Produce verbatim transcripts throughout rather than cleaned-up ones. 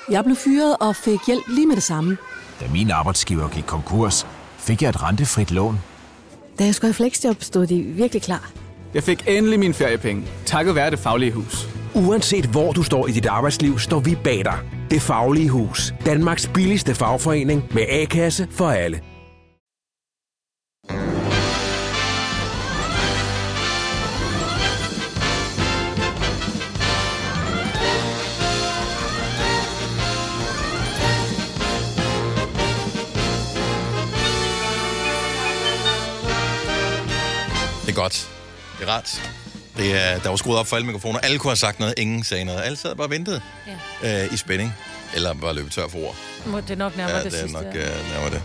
Jeg blev fyret og fik hjælp lige med det samme. Da min arbejdsgiver gik konkurs, fik jeg et rentefrit lån. Da jeg skulle i fleksjob, stod de virkelig klar. Jeg fik endelig mine feriepenge, takket være Det Faglige Hus. Uanset hvor du står i dit arbejdsliv, står vi bag dig. Det Faglige Hus. Danmarks billigste fagforening med A-kasse for alle. Det er godt. Det er ret. Det er, der var skruet op for alle mikrofoner. Alle kunne have sagt noget, ingen sagde noget. Alle sad bare og ventede ja. øh, i spænding. Eller bare løbet tør for ord. Må det nok nærmere ja, det, det sidste. Ja, det er nok øh, nærmere det.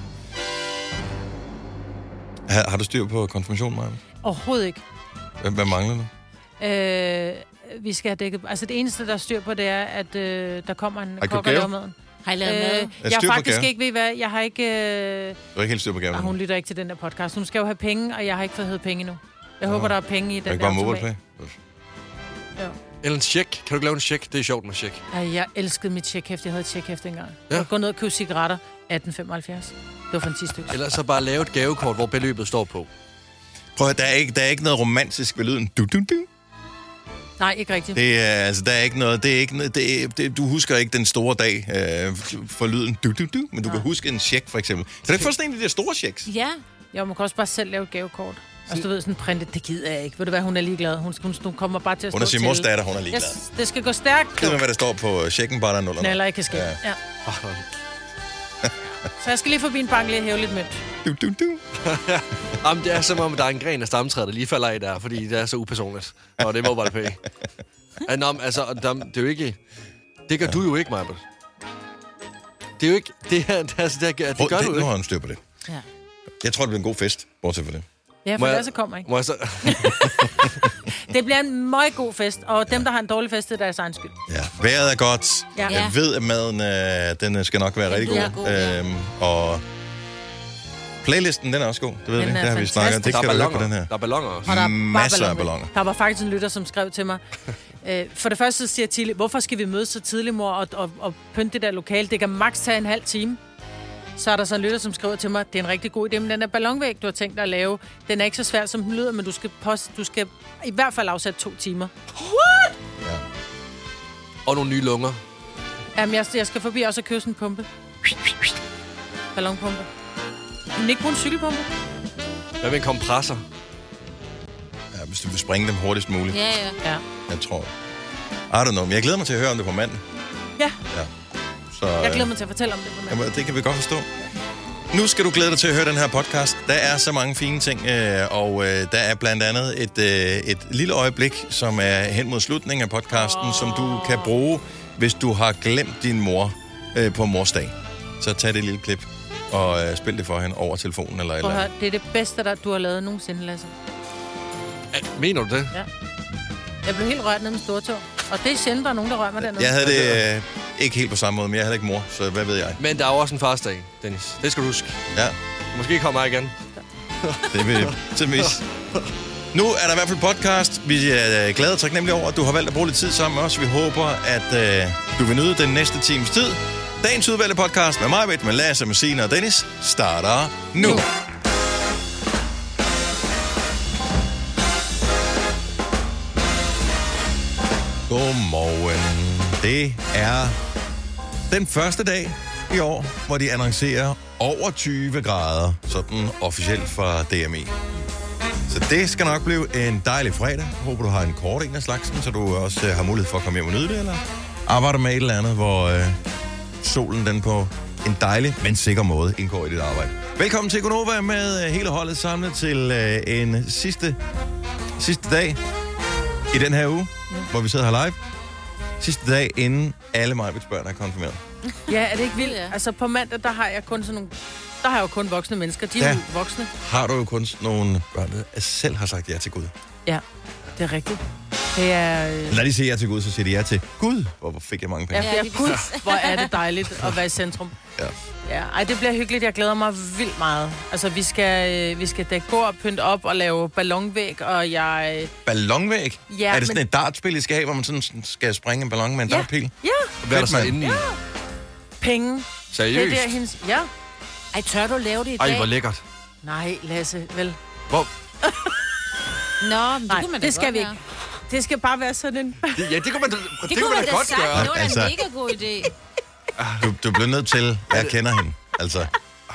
Har, har du styr på konfirmation, Maja? Overhovedet ikke. Hvad, hvad mangler du? Øh, vi skal have dækket... Altså det eneste, der er styr på, det er, at øh, der kommer en kok og laver maden. Har I lavet mad? Øh, jeg har faktisk ikke, ved hvad, jeg har ikke... Øh... Du har ikke helt styr på gaven? Ah, hun lytter ikke til den der podcast. Hun skal jo have penge, og jeg har ikke fået hævet penge endnu. Jeg håber, der er penge i den der automat. Ja. Eller en check. Kan du ikke lave en check? Det er sjovt med check. Ej, jeg elskede mit checkhæft. Jeg havde et checkhæft engang. Ja. Jeg gå ned og købe cigaretter. atten femoghalvfjerds. Det var for en ti stykker. Eller så bare lave et gavekort, hvor beløbet står på. Prøv at, der er ikke, der er ikke noget romantisk ved lyden. Du, du, du. Nej, ikke rigtigt. Det er, altså, der er ikke noget, det er ikke noget, det er, det, du husker ikke den store dag øh, for lyden. Du, du, du. Men du ja. kan huske en check, for eksempel. Så det er ikke for sådan en af de der store checks. Ja. Jeg må også bare selv lave et gavekort. Altså, du ved, sådan printet, det gider jeg ikke. Ved du hvad, hun er ligeglad. Hun, hun, hun kommer bare til at stå til. Hun er sin mors datter, hun er ligeglad. Yes, det skal gå stærkt. Gider med, hvad der står på checken, bare der er nuller. Knaller ikke kan ske. Ja. ja. Så jeg skal lige forbi en bank lige hæve lidt mønt. Du, du, du. Jamen, det er som om, der er en gren af stamtræet, der lige falder af der, fordi det er så upersonligt. Og det må bare det pæ. Nå, altså, der, det er jo ikke... Det gør ja. du jo ikke, Majbert. Det er jo ikke... Det, er, det, er, det, er, det, det gør det, du nu ikke. har han styr på det. Ja. Jeg tror, det bliver en god fest, bortset for det. Ja, for ellers så kommer ikke. Må jeg så... Det bliver en meget god fest, og dem, der har en dårlig fest, det er deres egen skyld. Ja, vejret er godt. Ja. Jeg ved, at maden øh, den skal nok være den rigtig god. god ja. øhm, og playlisten, den er også god. Det ved den vi. Det har vi snakket. Det skal du høre på den her. Der er ballonger også. Og der er masser af ballonger. Der var faktisk en lytter, som skrev til mig. øh, for det første så siger Tilly, hvorfor skal vi mødes så tidligt, mor, og, og, og pynte det der lokale? Det kan maks tage en halv time. Så er der så en lytter, som skriver til mig, det er en rigtig god idé, men den der ballonvæg, du har tænkt dig at lave, den er ikke så svær, som den lyder, men du skal, post, du skal i hvert fald afsætte to timer. What? Ja. Og nogle nye lunger. Jamen, jeg, jeg skal forbi også og købe sådan en pumpe. Ballonpumpe. Men ikke bruge en cykelpumpe? Hvad med en kompressor? Ja, hvis du vil springe dem hurtigst muligt. Ja, ja. ja. Jeg tror. I don't know, men jeg glæder mig til at høre om det på mandag. Ja. Ja. Så, jeg glæder mig til at fortælle om det på mandag. Jamen, det kan vi godt forstå. Nu skal du glæde dig til at høre den her podcast. Der er så mange fine ting, og der er blandt andet et, et lille øjeblik, som er hen mod slutningen af podcasten, oh. som du kan bruge, hvis du har glemt din mor på morsdag. Så tag det lille klip og spil det for hende over telefonen eller et eller andet. Det er det bedste, der du har lavet nogensinde, Lasse. Mener du det? Ja. Jeg blev helt rørt ned med stortog. Og det er sjældent, der er nogen, der rører mig dernede. Jeg havde det øh, ikke helt på samme måde, men jeg havde ikke mor, så hvad ved jeg. Men der er jo også en farsdag, Dennis. Det skal du huske. Ja. Måske kommer jeg igen. Det vil til vis. Nu er der i hvert fald podcast. Vi er glade og taknemmelige over, at du har valgt at bruge lidt tid sammen med os. Vi håber, at øh, du vil nyde den næste times tid. Dagens udvalgte podcast med mig, med Lasse, med Signe og Dennis, starter nu. nu. Godmorgen. Det er den første dag i år, hvor de annoncerer over tyve grader, sådan officielt fra D M I. Så det skal nok blive en dejlig fredag. Jeg håber, du har en kort en af slagsen, så du også uh, har mulighed for at komme hjem og nyde det, eller arbejder med et eller andet, hvor uh, solen den på en dejlig, men sikker måde indgår i dit arbejde. Velkommen til Gonova med uh, hele holdet samlet til uh, en sidste, sidste dag i den her uge, ja. hvor vi sidder her live. Sidste dag, inden alle Majbets børn er konfirmeret. Ja, er det ikke vildt? Altså på mandag, der har jeg kun sådan nogle... Der har jeg jo kun voksne mennesker. De er ja. jo voksne. Har du jo kun nogle børn, der selv har sagt ja til Gud. Ja, det er rigtigt. Det er... Øh... Lad de sige ja til Gud, så siger de ja til Gud. Hvor fik jeg mange penge. Ja, det er Gud. Hvor er det dejligt at være i centrum. Ja. Ja, ej, det bliver hyggeligt. Jeg glæder mig vildt meget. Altså, vi skal, vi skal dække bord, pynte op og lave ballonvæg, og jeg... Ballonvæg? Ja, er det sådan men... et dartspil, I skal have, hvor man sådan skal springe en ballon med en ja. dartpil? Ja. Hvad er der så inde i? Ja. penge. Seriøst? Det er der, hendes... Ja. Ej, tør du lave det i dag? Ej, hvor lækkert. Nej, Lasse, vel. Hvor? Nå, men det Nej, kunne man da det skal godt vi ikke. være. Det skal bare være sådan en... Det, ja, det kunne man da, det Det kunne kunne man man da da godt sagt. gøre. Det var da Altså- en mega god idé. Du, du bliver nødt til, jeg kender hende. Altså,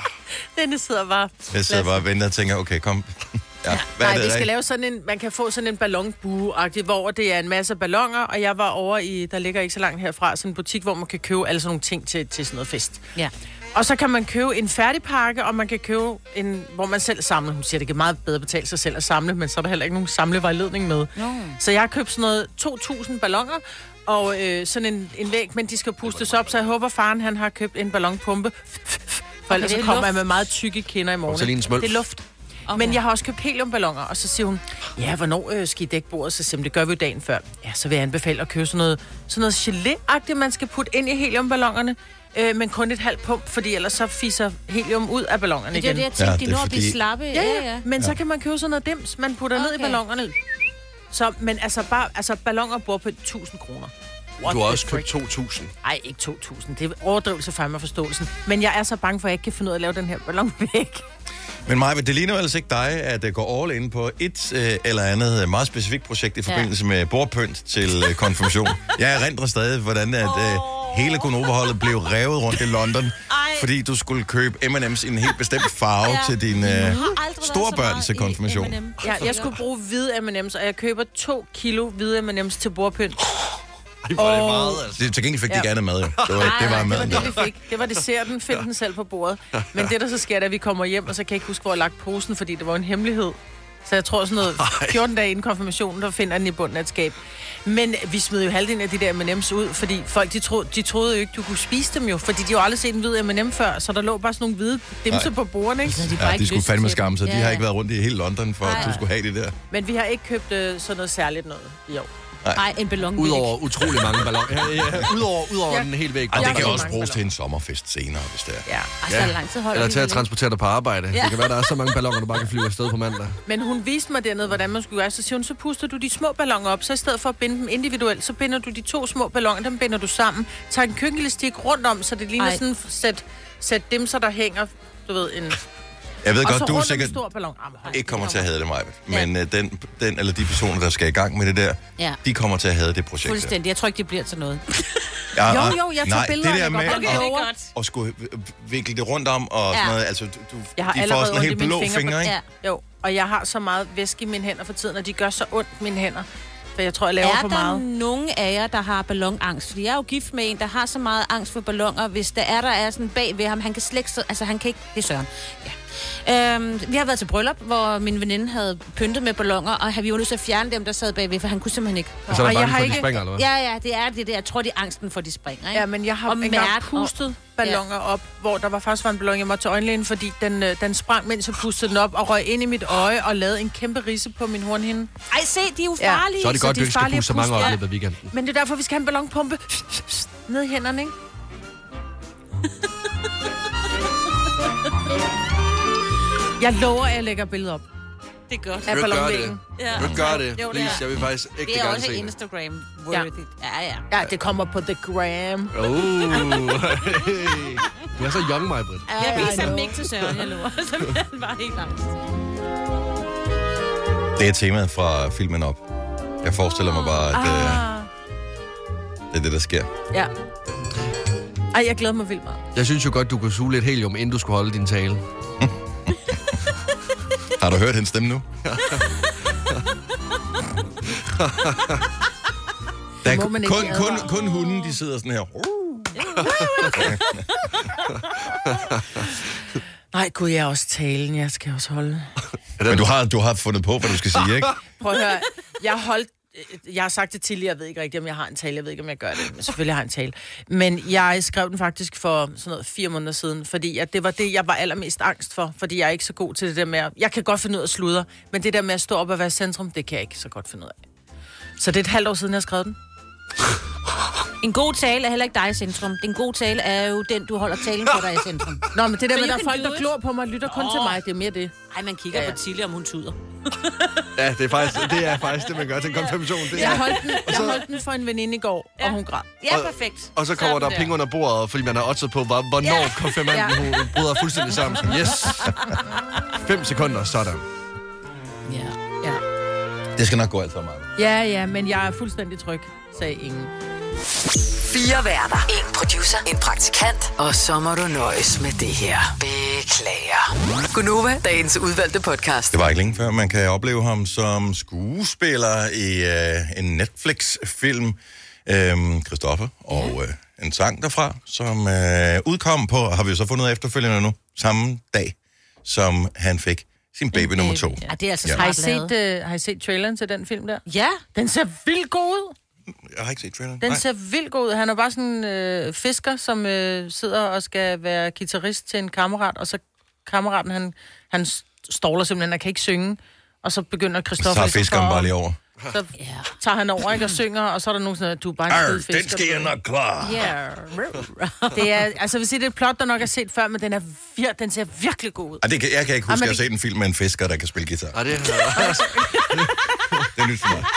Den sidder bare... jeg sidder bare og venter og tænker, okay, kom. Ja, hvad Nej, er det vi skal rigtigt? lave sådan en... Man kan få sådan en ballonbue-agtigt, hvor det er en masse balloner, og jeg var over i... Der ligger ikke så langt herfra, sådan en butik, hvor man kan købe alle sådan nogle ting til, til sådan noget fest. Ja. Og så kan man købe en færdigpakke, og man kan købe en, hvor man selv samler. Hun siger, det kan meget bedre betale sig selv at samle, men så er der heller ikke nogen samlevejledning med. No. Så jeg har købt sådan noget to tusind balloner, og øh, sådan en, en væg, men de skal pustes op, så jeg håber, faren han har købt en ballonpumpe. For ellers det så er kommer jeg luft. med meget tykke kinder i Og morgen. så lige en smølf. Det er luft. Okay. Men jeg har også købt heliumballoner, og så siger hun, ja, hvornår øh, skal I dække bordet? Så siger hun, det gør vi jo dagen før. Ja, så vil jeg anbefale at købe sådan noget, sådan noget gelé-agtigt, man skal putte ind i heliumballonerne, øh, men kun et halvt pump, fordi ellers så fiser helium ud af ballonerne Det er igen. det, jeg tænkte, Ja, ja, det de er når at blive fordi- slappe. Ja, ja, men så kan man købe sådan noget dims, man putter okay. ned i Okay. ballonerne. Så, men altså, bare, altså balloner bor på tusind kroner. What Du har the også købt frick? to tusind. Ej, ikke to tusind. Det er overdrivelse for mig forståelsen. Men jeg er så bange for, at jeg ikke kan finde ud af at lave den her ballonvæg. Men Maja, det ligner jo altså ikke dig, at det går all in på et øh, eller andet øh, meget specifikt projekt i forbindelse med bordpynt til øh, konfirmation. Jeg erindrer stadig, hvordan at, øh, hele Gunova-holdet blev revet rundt i London, fordi du skulle købe M and M's i en helt bestemt farve ja. til din øh, store børn til konfirmation. Ja, jeg skulle bruge hvide M and M's, og jeg køber to kilo hvide M and M's til bordpynt. Ej, hvor er det meget, altså. Det, til gengæld fik de Ja. ikke andet mad, jo. Det var, det var det var maden der. det, vi fik. Det var desserten. Find den selv på bordet. Men det, der så sker, det er, at vi kommer hjem, og så kan jeg ikke huske, hvor jeg har lagt posen, fordi det var en hemmelighed. Så jeg tror sådan noget fjorten dage inden konfirmationen, der finder den i bunden af et skab. Men vi smed jo halvdelen af de der M and M's ud, fordi folk, de troede, de troede jo ikke, du kunne spise dem jo, fordi de jo aldrig set en hvid M and M før, så der lå bare sådan nogle hvide dimser på bordene, ikke? De, Ja, de skulle fandme skamme sig. De Ja, har ja. ikke været rundt i hele London, for at du skulle have det der. Men vi har ikke købt øh, sådan noget særligt noget i år. Nej, en ballon. Udover utrolig mange balloner. Ja, ja. Udover, udover Ja. den helt væk. Og Jeg det kan har også mange bruges til balloner. en sommerfest senere, hvis det er. Ja. Altså, ja. lang tid holder Eller vi til at vel ikke? transportere dig på arbejde. Ja. Det kan være, der er så mange balloner, du bare kan flyve afsted på mandag. Men hun viste mig dernede, hvordan man skulle gøre. Så siger hun, så puster du de små balloner op, så i stedet for at binde dem individuelt, så binder du de to små balloner, dem binder du sammen. Tager en køkkenelastik rundt om, så det ligner Ej. sådan et sæt, sæt dimser, der hænger, du ved, en... Jeg ved Og så godt, du er rundt om en sikkert stor ballon. Ah, men hold ikke kommer da til at op. have det, Maja. Men øh, den, den eller de personer, der skal i gang med det der, Ja. de kommer til at have det projekt der. Fuldstændig. Jeg tror ikke, det bliver til noget. Ja, Jo, og- jo, jeg tog nej, billeder det der af det med godt. Okay, at, det er godt. at skulle vikle det rundt om og Ja. sådan noget, altså du, Jeg har de får allerede sådan ondt i helt mine blå fingre. fingre, ikke? Ja. Jo, og jeg har så meget væske i mine hænder for tiden, og de gør så ondt, mine hænder. For jeg tror, jeg laver Er for der meget. nogen af jer, der har ballonangst? Fordi jeg er jo gift med en, der har så meget angst for balloner. Hvis der er, der er sådan bag ved ham, han kan slet ikke... Altså, han kan ikke... Det er Søren. Ja. Øhm, vi har været til bryllup, hvor min veninde havde pyntet med balloner, og vi var nødt til at fjerne dem, der sad bagved, for han kunne simpelthen ikke. Så er der Og jeg bange har for, at de ikke- springer, eller hvad? Ja, ja, det er det der. Jeg tror, det er angsten for, de springer, ikke? Ja, men jeg har Og engang mærke- pustet balloner op, hvor der var faktisk var en ballon, jeg måtte til øjenlægen, fordi den, øh, den sprang, mens jeg pustede den op, og røg ind i mit øje og lavede en kæmpe ridse på min hornhinde. Ej, se, de er jo Ja. farlige. Så er det Så godt, de du er ikke skal farlige puste så at mange puste, op i ja. løbet af weekenden. Men det er derfor, vi skal have en ballonpumpe ned i hænderne, ikke? Jeg lover, at jeg lægger billedet op Det er godt. af Vil du gøre ballonvæggen. Ja. Vil du gøre det? Jo, det Please, er. jeg vil faktisk ikke Det er gerne også se det. Instagram worthy. Ja, ja. Ja, det kommer på The Gram. Oh. Du er så young, mig, Britt. Jeg I viser dem know. ikke til Søren, jeg lover. Så bliver han bare helt angst. Det er temaet fra filmen op. Jeg forestiller mig bare, at øh, Ah. det er det, der sker. Ja. Ej, jeg glæder mig vildt meget. Jeg synes jo godt, du kunne suge lidt helium, inden du skulle holde din tale. Har du hørt hendes stemme nu? Der er må man ikke kun, kun, advare. kun hunden, de sidder sådan her. Nej, gud, jeg er også talen. Jeg skal også holde. Men du har, du har fundet på, hvad du skal sige, ikke? Prøv at høre. Jeg har holdt... Jeg har sagt det tidligere, jeg ved ikke rigtigt, om jeg har en tale. Jeg ved ikke, om jeg gør det, men selvfølgelig har jeg en tale. Men jeg skrev den faktisk for sådan noget fire måneder siden, fordi at det var det, jeg var allermest angst for. Fordi jeg er ikke så god til det der med at... Jeg kan godt finde ud af at sludre, men det der med at stå op og være centrum, det kan jeg ikke så godt finde ud af. Så det er et halvt år siden, jeg har skrevet den. En god tale er heller ikke dig i centrum. Den gode tale er jo den, du holder talen for dig i centrum. Nå, men det der So med, you der er can folk, do der it. glor på mig, lytter kun Nå. til mig. Det er mere det. Ej, man kigger Ja, ja, ja. på Tilly, om hun tuder. Ja, det er faktisk det, er faktisk det man gør til en konfirmation. Det Jeg er. holdt den, jeg holdt den for en veninde i går, og hun græd. Ja, Og- perfekt. Og så kommer der penge under bordet, fordi man har oddset på, hvor- hvornår Ja. konfirmanden hun bryder fuldstændig sammen. Sådan, yes. Fem sekunder, sådan. Ja, ja. Det skal nok gå alt for meget. Ja, ja, men jeg er fuldstændig tryg, sagde ingen. Fire værter. En producer. En praktikant. Og så må du nøjes med det her. Beklager. Gunova, dagens udvalgte podcast. Det var ikke længe før, man kan opleve ham som skuespiller i øh, en Netflix-film, øhm, Christoffer, og øh, en sang derfra, som øh, udkom på, har vi jo så fundet ud af efterfølgende nu, samme dag, som han fik sin baby nummer to. Ja, det er altså Ja. Har I, smart lavet. set, uh, har I set traileren til den film der? Ja. Den ser vildt god ud. Jeg har ikke set traileren. Den Nej. ser vildt god ud. Han er bare sådan en øh, fisker, som øh, sidder og skal være guitarist til en kammerat, og så kammeraten, han, han ståler simpelthen, han kan ikke synge, og så begynder Så Christoffer... tager ligesom fiskeren for- bare lige over. Så tager han over, ikke, og synger, og så er der nogen sådan, at du er bare en Arr, skide fisker. den skal jeg nok klare. Ja. Det er, altså, jeg vil sige, det er et plot, der nok er set før, men den, er vir- den ser virkelig god ud. Ej, det kan, jeg kan ikke Ej, huske, men at jeg har det- set en film med en fisker, der kan spille guitar. Og det er... Det er nyt for mig.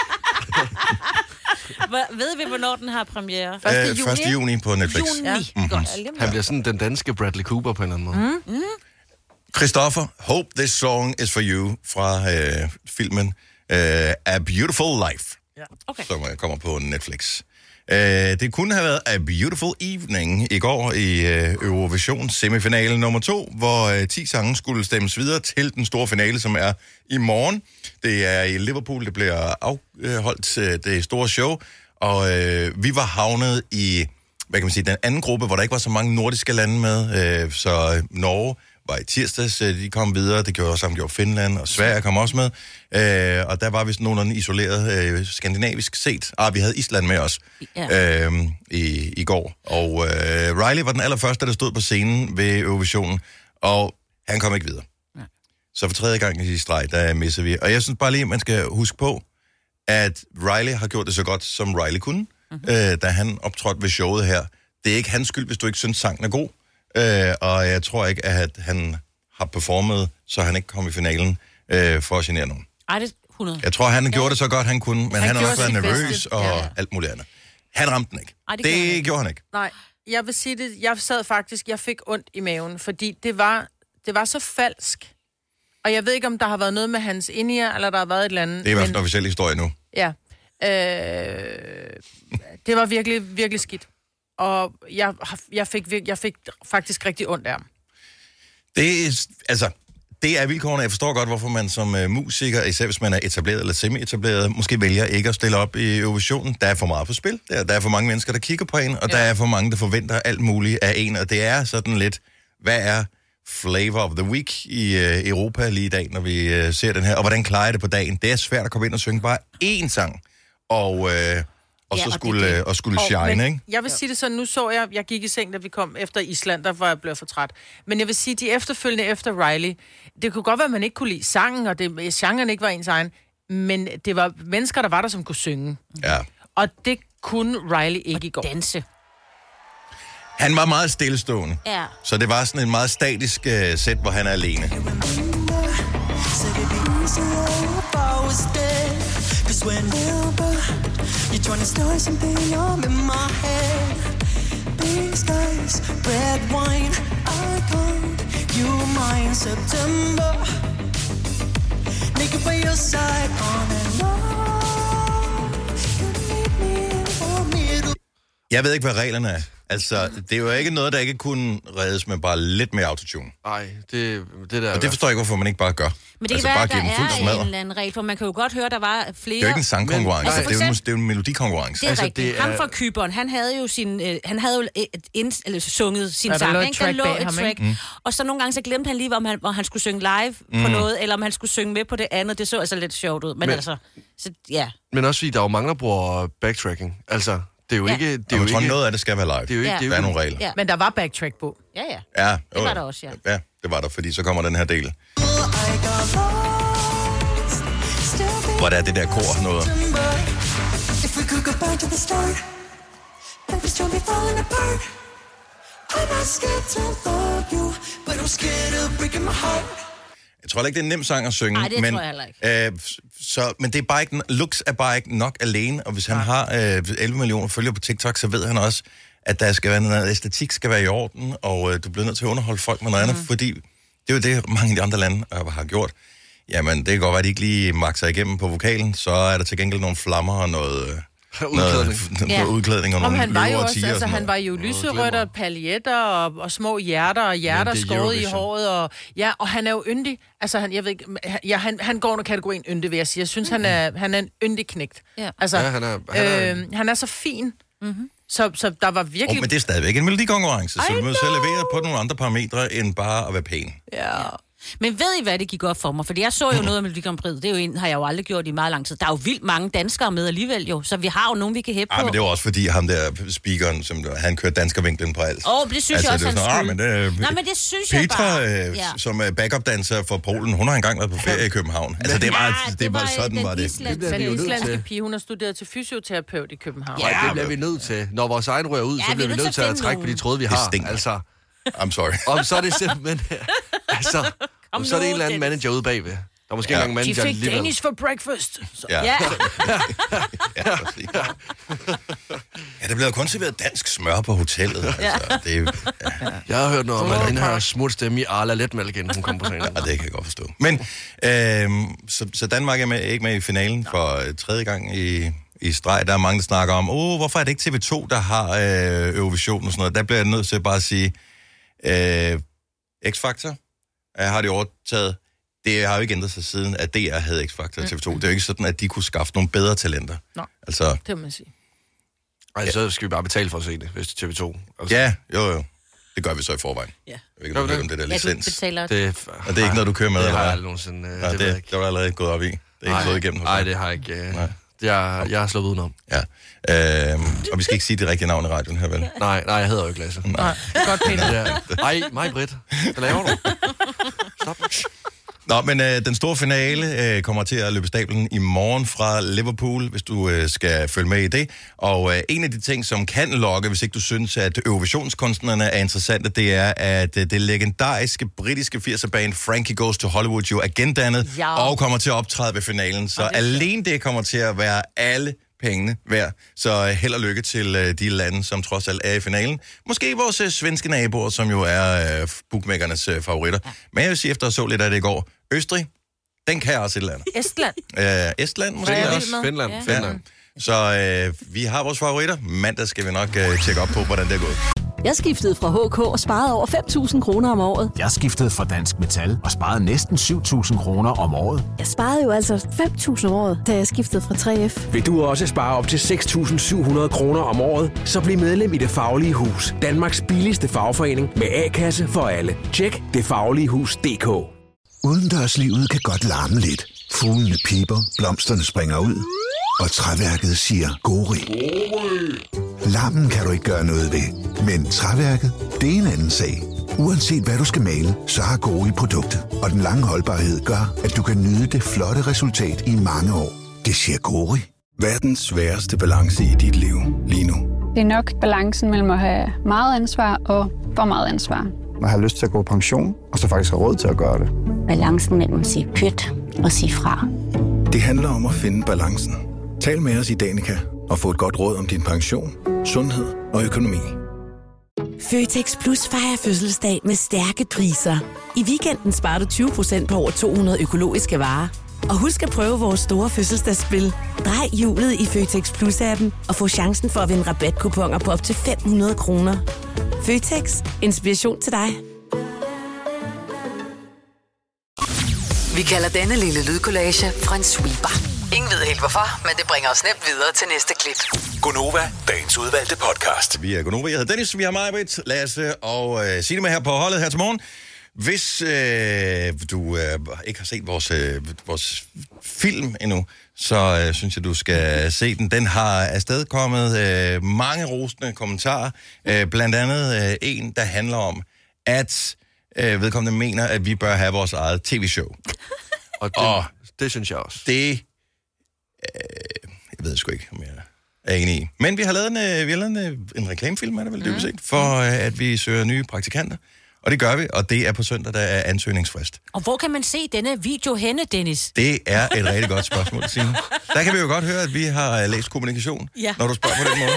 Hvor, ved vi, hvornår den har premiere? første Øh, juni, første ikke? juni på Netflix. Juni. Ja. Mm-hmm. Godt. Han bliver sådan den danske Bradley Cooper på en eller anden måde. Mm. Christoffer, Hope This Song Is For You fra øh, filmen øh, A Beautiful Life, Ja. Okay. som øh, kommer på Netflix. Øh, det kunne have været A Beautiful Evening i går i øh, Eurovision semifinale nummer to, hvor øh, ti sange skulle stemmes videre til den store finale, som er i morgen. Det er i Liverpool, det bliver afholdt øh, det store show, og øh, vi var havnet i, hvad kan man sige, den anden gruppe, hvor der ikke var så mange nordiske lande med, øh, så øh, Norge var i tirsdags, øh, de kom videre, det gjorde samme gjorde Finland, og Sverige kom også med, øh, og der var vi sådan nogenlunde isoleret øh, skandinavisk set. Ah, vi havde Island med os Ja. øh, i, i går, og øh, Riley var den allerførste, der stod på scenen ved Eurovisionen, og han kom ikke videre. Nej. Så for tredje gang i streg, der misser vi. Og jeg synes bare lige, man skal huske på, at Riley har gjort det så godt, som Riley kunne, mm-hmm. øh, da han optrådte ved showet her. Det er ikke hans skyld, hvis du ikke synes, sangen er god. Øh, og jeg tror ikke, at han har performet, så han ikke kom i finalen øh, for at genere nogen. Ej, det er hundrede. Jeg tror, han gjorde det så godt, han kunne, men han, han har gjorde også været sit nervøs bedste. og Ja, ja, ja. ja. alt muligt andet. Han ramte den ikke. Ej, det det gjorde han gjorde, ikke. han ikke. Nej, jeg vil sige det, jeg sad faktisk, jeg fik ondt i maven, fordi det var, det var så falsk. Og jeg ved ikke, om der har været noget med hans indier, eller der har været et eller andet. Det er i hvert fald men- en officiel historie nu. Ja. Øh, det var virkelig, virkelig skidt. Og jeg, har- jeg, fik, vir- jeg fik faktisk rigtig ondt af ham. Det er, altså, det er vilkårene. Jeg forstår godt, hvorfor man som uh, musiker, især hvis man er etableret eller semi-etableret, måske vælger ikke at stille op i Eurovisionen. Der er for meget på spil. Der, der er for mange mennesker, der kigger på en, og ja. der er for mange, der forventer alt muligt af en. Og det er sådan lidt, hvad er flavor of the week i uh, Europa lige i dag, når vi uh, ser den her. Og hvordan klarer jeg det på dagen? Det er svært at komme ind og synge bare én sang. Og, uh, og Ja, så og skulle, det er det. uh, og skulle Og- shine, men ikke? Jeg vil sige det sådan, nu så jeg, jeg gik i seng, da vi kom efter Island, der var jeg blevet for træt. Men jeg vil sige, de efterfølgende efter Riley, det kunne godt være, at man ikke kunne lide sangen, og det, genren ikke var ens egen, men det var mennesker, der var der, som kunne synge. Ja. Og det kunne Riley ikke i går. Danse. Han var meget stillestående. Ja. Så det var sådan en meget statisk uh, sæt, hvor han er alene. Jeg ved ikke, hvad reglerne er. Altså, det er jo ikke noget, der ikke kunne reddes med bare lidt mere autotune. Nej, det, det der... Og det forstår jeg ikke, hvorfor man ikke bare gør. Men det altså, kan være, bare at give den fuld der er smadre. en eller anden regel, for man kan jo godt høre, der var flere... Det er jo ikke en sangkonkurrence, Men- altså, Altså, det, er jo, for det er jo en melodikonkurrence. Det er Altså, altså, rigtigt. det Ham er- fra Kyberen, han havde jo sin, øh, han havde jo et, ind, eller sunget sin Ja, der sang, lå et ikke? track Der lå bag et ham, track. ikke? Mm. Og så nogle gange så glemte han lige, om han, hvor han skulle synge live mm. på noget, eller om han skulle synge med på det andet. Det så altså lidt sjovt ud. Men, Men- Men altså, så, ja. Men også fordi, der er jo mange, der bruger backtracking. Altså, det er jo Ja. ikke... Det er Og jo jeg tror, ikke, noget af det skal være live. det er jo ikke... Ja. Det er jo Der er ikke nogle regler. Ja, Men der var backtrack på. ja, ja. Ja, Det var der også, ja. Ja, det var der, fordi så kommer den her del. Hvor der er det der kor noget. Life is truly falling apart. I'm not scared to love you, but I'm scared of breaking my heart. Jeg tror ikke, det er en nem sang at synge. Nej, det men, tror jeg heller ikke. Øh, så, men det er bare ikke, looks er bare ikke nok alene, og hvis han har øh, elleve millioner følgere på TikTok, så ved han også, at der skal være noget æstetik skal være i orden, og øh, du bliver nødt til at underholde folk med noget mm. andet, fordi det er jo det, mange af de andre lande øh, har gjort. Jamen, det kan godt være, at de ikke lige makser igennem på vokalen, så er der til gengæld nogle flammer og noget... Øh, udklædning. Noget, noget udklædning og Om nogle han var jo løver og også, tiger altså og han var jo lyserødt og paljetter og, og små hjerter og hjerter skåret i håret og ja, og han er jo yndig. Altså han, jeg ved ikke, ja, han, han går under kategorien yndig, vil jeg sige. Jeg synes han er han er en yndig knægt. Ja. Altså Ja, han er- han er- øh, han er så fin. Mm-hmm. Så, så der var virkelig... Oh, men det er stadigvæk en melodikonkurrence, så I vi må så know. levere på nogle andre parametre, end bare at være pæn. Ja. Men ved I, hvad det gik op for mig? Fordi jeg så jo noget af Melodi Grand Prix. Det er jo en, har jeg jo aldrig gjort i meget lang tid. Der er jo vildt mange danskere med alligevel jo, så vi har jo nogen, vi kan hæppe Ah, på. men det var også fordi ham der speakeren, som han kørte danskervinklen på alt. Åh, oh, det synes altså, jeg også, det han sådan, skulle. ah, men det, Nej, men det synes jeg Petra, bare. øh, Ja. som er backup-danser for Polen, hun har engang været på ferie i København. Altså, det var, Ja, det det var var sådan, den var det. islandske- Den jo nødt islandske til. pige, hun har studeret til fysioterapeut i København. Nej, det bliver vi nødt til. Når vores egen rører ud, Ja, så vi er bliver vi nødt nødt til til at at finde trække på de nogen. tråde, vi Det har. stinker. Altså, I'm sorry. om så er det simpelthen... altså, om så er det en eller anden Dennis. manager ude bagved. Der er måske Ja. en gang De manager fik alligevel. Danish for breakfast. Så. Ja. Ja. Ja, præcis. Ja, der bliver kun serveret dansk smør på hotellet. Altså, det, er- ja. Jeg har hørt noget om, at den her smutstemme i Arla Letmælk, inden hun kom på scenen. Ja, det kan jeg godt forstå. Men, øhm, så, så Danmark er med, ikke med i finalen for øh, tredje gang i, i streg. Der er mange, der snakker om, åh, hvorfor er det ikke T V to, der har øh, Eurovision og sådan noget. Der bliver jeg nødt til at bare sige, øh, X-Factor øh, har de overtaget. Det har jo ikke ændret sig siden, at D R havde X-Factor og T V to. Det er jo ikke sådan, at de kunne skaffe nogle bedre talenter. Nå, Altså, det må man sige. Ej, så skal vi bare betale for at se det, hvis det er T V to. Altså, ja, jo jo. Det gør vi så i forvejen. Ja. Jeg ved ikke, om du Gør hører vi om det der Ja, du licens. betaler det, er- Og det er ikke noget, du kører med, Det eller har jeg hvad? aldrig nogensinde... øh, Ja, det, det, ved jeg det, ikke. det var der allerede gået op i. Det er ikke gået igennem hos Nej, dig. det har jeg ikke... Øh, Nej. jeg, jeg har sluppet udenom. Ja. Øhm, og vi skal ikke sige det rigtige navn i radioen her, vel? Nej, nej, jeg hedder jo ikke Lasse. Nej, godt, Peter. Ja. Ej, mig, Britt. Hvad laver du? Stop. Nå, men øh, den store finale øh, kommer til at løbe stablen i morgen fra Liverpool, hvis du øh, skal følge med i det. Og øh, en af de ting, som kan lokke, hvis ikke du synes, at Eurovisionskunstnerne er interessante, det er, at øh, det legendariske britiske firser-band Frankie Goes to Hollywood jo er gendannet Ja. og kommer til at optræde ved finalen. Så det er alene det kommer til at være alle pengene værd. Så øh, held og lykke til øh, de lande, som trods alt er i finalen. Måske vores øh, svenske naboer, som jo er øh, bookmakernes øh, favoritter. Ja. Men jeg vil sige, efter at så lidt af det i går, Østrig, den kan også et eller andet. Estland. Øh, Estland måske Ja, jeg også. vil med. Finland, Ja. Finland. Så øh, vi har vores favoritter. Mandag skal vi nok øh, tjekke op på, hvordan det er gået. Jeg skiftede fra H K og sparede over fem tusind kroner om året. Jeg skiftede fra Dansk Metal og sparede næsten syv tusind kroner om året. Jeg sparede jo altså fem tusind om året, da jeg skiftede fra tre F. Vil du også spare op til seks tusind syv hundrede kroner om året, så bliv medlem i Det Faglige Hus. Danmarks billigste fagforening med A-kasse for alle. Tjek det faglige hus punktum d k. Udendørslivet kan godt larme lidt. Fuglene piper, blomsterne springer ud, og træværket siger gori. Larmen kan du ikke gøre noget ved, men træværket, det er en anden sag. Uanset hvad du skal male, så har Gori produktet, og den lange holdbarhed gør, at du kan nyde det flotte resultat i mange år. Det siger Gori. Verdens sværeste balance i dit liv lige nu. Det er nok balancen mellem at have meget ansvar og for meget ansvar. Man har lyst til at gå på pension, og så faktisk har råd til at gøre det. Balancen mellem at sige pyt og sige fra. Det handler om at finde balancen. Tal med os i Danica og få et godt råd om din pension, sundhed og økonomi. Føtex Plus fejrer fødselsdag med stærke priser. I weekenden sparer du tyve procent på over to hundrede økologiske varer. Og husk at prøve vores store fødselsdagsspil. Drej hjulet i Føtex Plus-appen og få chancen for at vinde rabatkuponer på op til fem hundrede kroner. Føtex. Inspiration til dig. Vi kalder denne lille lydkollage en sweeper. Ingen ved helt hvorfor, men det bringer os nemt videre til næste klip. Gonova, dagens udvalgte podcast. Vi er Gonova. Jeg hedder Dennis, vi har mig, Britt, Lasse og øh, Signe med her på holdet her til morgen. Hvis øh, du øh, ikke har set vores, øh, vores film endnu, så øh, synes jeg, du skal se den. Den har afstedkommet øh, mange rosende kommentarer. Øh, blandt andet øh, en, der handler om, at øh, vedkommende mener, at vi bør have vores eget tv-show. Og det, og det synes jeg også. Det, øh, jeg ved sgu ikke, om jeg er enig i. Men vi har lavet en, øh, vi har lavet en, øh, en reklamefilm, er det vel dybest set, for øh, at vi søger nye praktikanter. Og det gør vi, og det er på søndag, der er ansøgningsfrist. Og hvor kan man se denne video henne, Dennis? Det er et rigtig godt spørgsmål, Signe. Der kan vi jo godt høre, at vi har læst kommunikation, ja. når du spørger på den måde.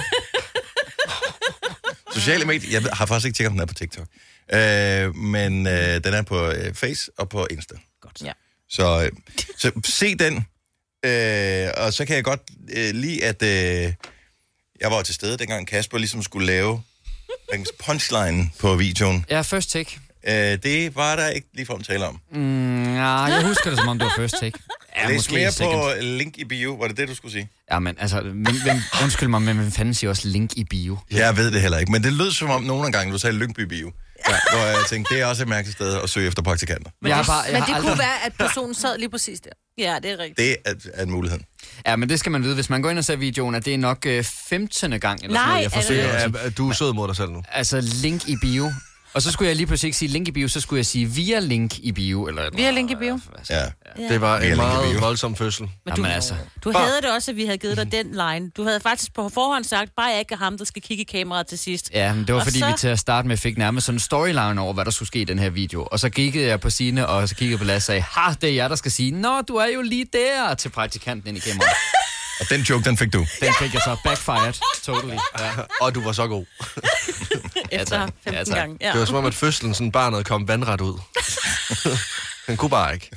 Sociale medier, jeg har faktisk ikke tjekket, om den er på TikTok. Øh, men øh, den er på øh, Face og på Insta. Godt. Ja. Så, øh, så se den, øh, og så kan jeg godt øh, lide, at øh, jeg var til stede, dengang Kasper ligesom skulle lave punchline på videoen. Ja, first take. Øh, det var der ikke lige for at tale om. Mm, ja, jeg husker det, som om det var first take. Ja, Læs mere på link i bio, var det det, du skulle sige? Ja, men altså, men, men, undskyld mig, men hvem fanden siger også link i bio? Jeg ved det heller ikke, men det lød som om nogle gange, du sagde Lyngby bio. Ja, hvor jeg tænkte, det er også et mærkeligt sted at søge efter praktikanter. Men, jeg det, bare, jeg men det aldrig... kunne være, at personen sad lige præcis der. Ja, det er rigtigt. Det er, er en mulighed. Ja, men det skal man vide. Hvis man går ind og ser videoen, at det er nok øh, femtende gang, eller Nej, sådan noget, jeg forsøger at sige. Du er sød mod dig selv nu. Altså, link i bio. Og så skulle jeg lige pludselig ikke sige link i bio, så skulle jeg sige via link i bio. Eller via link i bio? Ja. ja. Det var en meget voldsom fødsel. Men du, Jamen, altså. du havde det også, at vi havde givet dig den line. Du havde faktisk på forhånd sagt, bare jeg ikke er ham, der skal kigge i kameraet til sidst. Ja, men det var og fordi, så... vi til at starte med fik nærmest sådan en storyline over, hvad der skulle ske i den her video. Og så kiggede jeg på Signe, og så kiggede på Lasse og sagde, ha, det er jeg, der skal sige, nå, du er jo lige der til praktikanten ind i kameraet. Og den joke, den fik du? Den fik jeg så backfired, totally. Ja. Og du var så god. Efter femten gange. Ja. Det var som om, at fødslen, sådan barnet kom vandret ud. Den kunne bare ikke.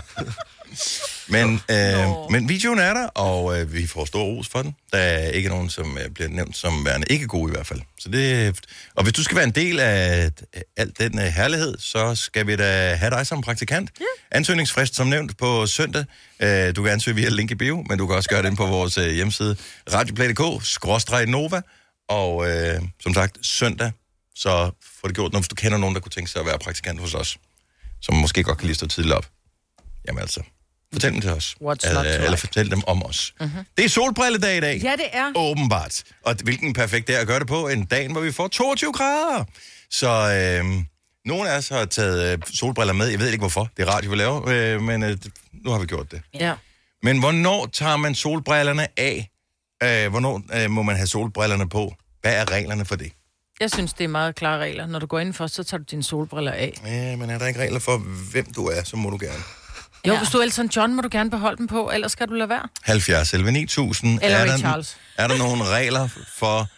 Men, øh, men videoen er der, og øh, vi får stor ros for den. Der er ikke nogen, som øh, bliver nævnt som værende ikke gode i hvert fald. Så det, og hvis du skal være en del af alt den øh, herlighed, så skal vi da have dig som praktikant. Yeah. Ansøgningsfrist som nævnt på søndag. Øh, du kan ansøge via link i bio, men du kan også gøre det inde på vores øh, hjemmeside radioplay punktum d k skråstreg nova. Og øh, som sagt, søndag, så får det gjort noget, hvis du kender nogen, der kunne tænke sig at være praktikant hos os, som måske godt kan lige stå tidligt op. Jamen altså, fortæl dem til os. Eller, eller fortæl dem om os. Mm-hmm. Det er solbrilledag i dag. Ja, det er. Åbenbart. Og hvilken perfekt dag at gøre det på en dag, hvor vi får toogtyve grader. Så øh, nogle af os har taget øh, solbriller med. Jeg ved ikke hvorfor. Det er radio, vi laver. Øh, men øh, nu har vi gjort det. Ja. Men hvornår tager man solbrillerne af? Øh, hvornår øh, må man have solbrillerne på? Hvad er reglerne for det? Jeg synes, det er meget klare regler. Når du går ind først, så tager du dine solbriller af. Ja, men er der ikke regler for, hvem du er, så må du gerne. Jo, ja. Hvis du er Elton John, må du gerne beholde dem på, ellers skal du lade være. halvfjerds elleve ni tusind. Eller er Ray der, Charles. Er der nogle regler for...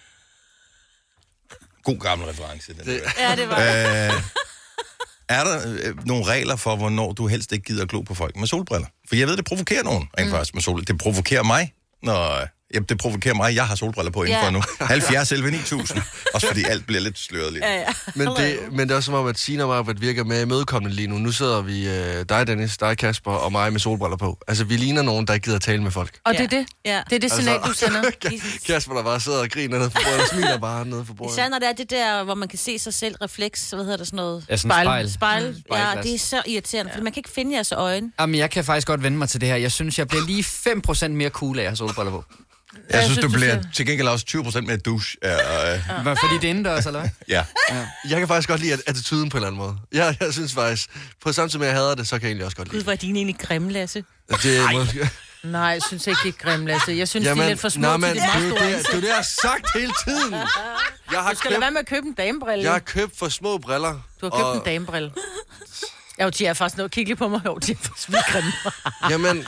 God gammel reference. Den det, ja, det var øh, Er der øh, nogle regler for, hvornår du helst ikke gider at glo på folk med solbriller? For jeg ved, det provokerer nogen rent mm. faktisk med solbriller. Det provokerer mig, når... Jamen, det provokerer mig. Jeg har solbriller på indenfor yeah. nu. halvfjerds elleve ni tusind. Også fordi alt bliver lidt sløret lidt. Ja, ja. Men, det, men det er også som om, at Signe og mig virker mere imødekommende lige nu. Nu sidder vi, øh, dig Dennis, dig Kasper og mig med solbriller på. Altså, vi ligner nogen, der ikke gider tale med folk. Og det er det. Ja. Det er det signal, altså, du sender. Kasper, der bare sidder og griner nede for bordet, og smiler bare nede for bordet. Især når det er det der, hvor man kan se sig selv refleks, hvad hedder det sådan noget? Ja, sådan spejl. Spejl. Mm. Ja, det er så irriterende, ja. For man kan ikke finde jeres øjne. Jamen, jeg kan faktisk godt vende mig til det her. Jeg synes, jeg bliver lige fem procent mere cool af at have solbriller på. Jeg, jeg synes, du bliver til gengæld også tyve procent mere douche. Ja, øh. ja. Fordi det er indendørs, eller hvad? Ja. ja. Jeg kan faktisk godt lide attituden på en eller anden måde. Jeg, jeg synes faktisk, på samme tid med, at jeg hader det, så kan jeg egentlig også godt lide det. Gud, hvor er dine egentlig grimme, Lasse? Det er måske... Nej, jeg synes ikke, det er grimme, Lasse. Jeg synes, Jamen, de er lidt for små nej, til de meget store. Det er det, jeg har sagt hele tiden. Jeg har du skal købt... lade være med at købe en damebrille. Jeg har købt for små briller. Du har købt og... en damebrille. Jo, de er faktisk noget. Kig lige på mig. Jo, de er faktisk vildt grimme. Jamen...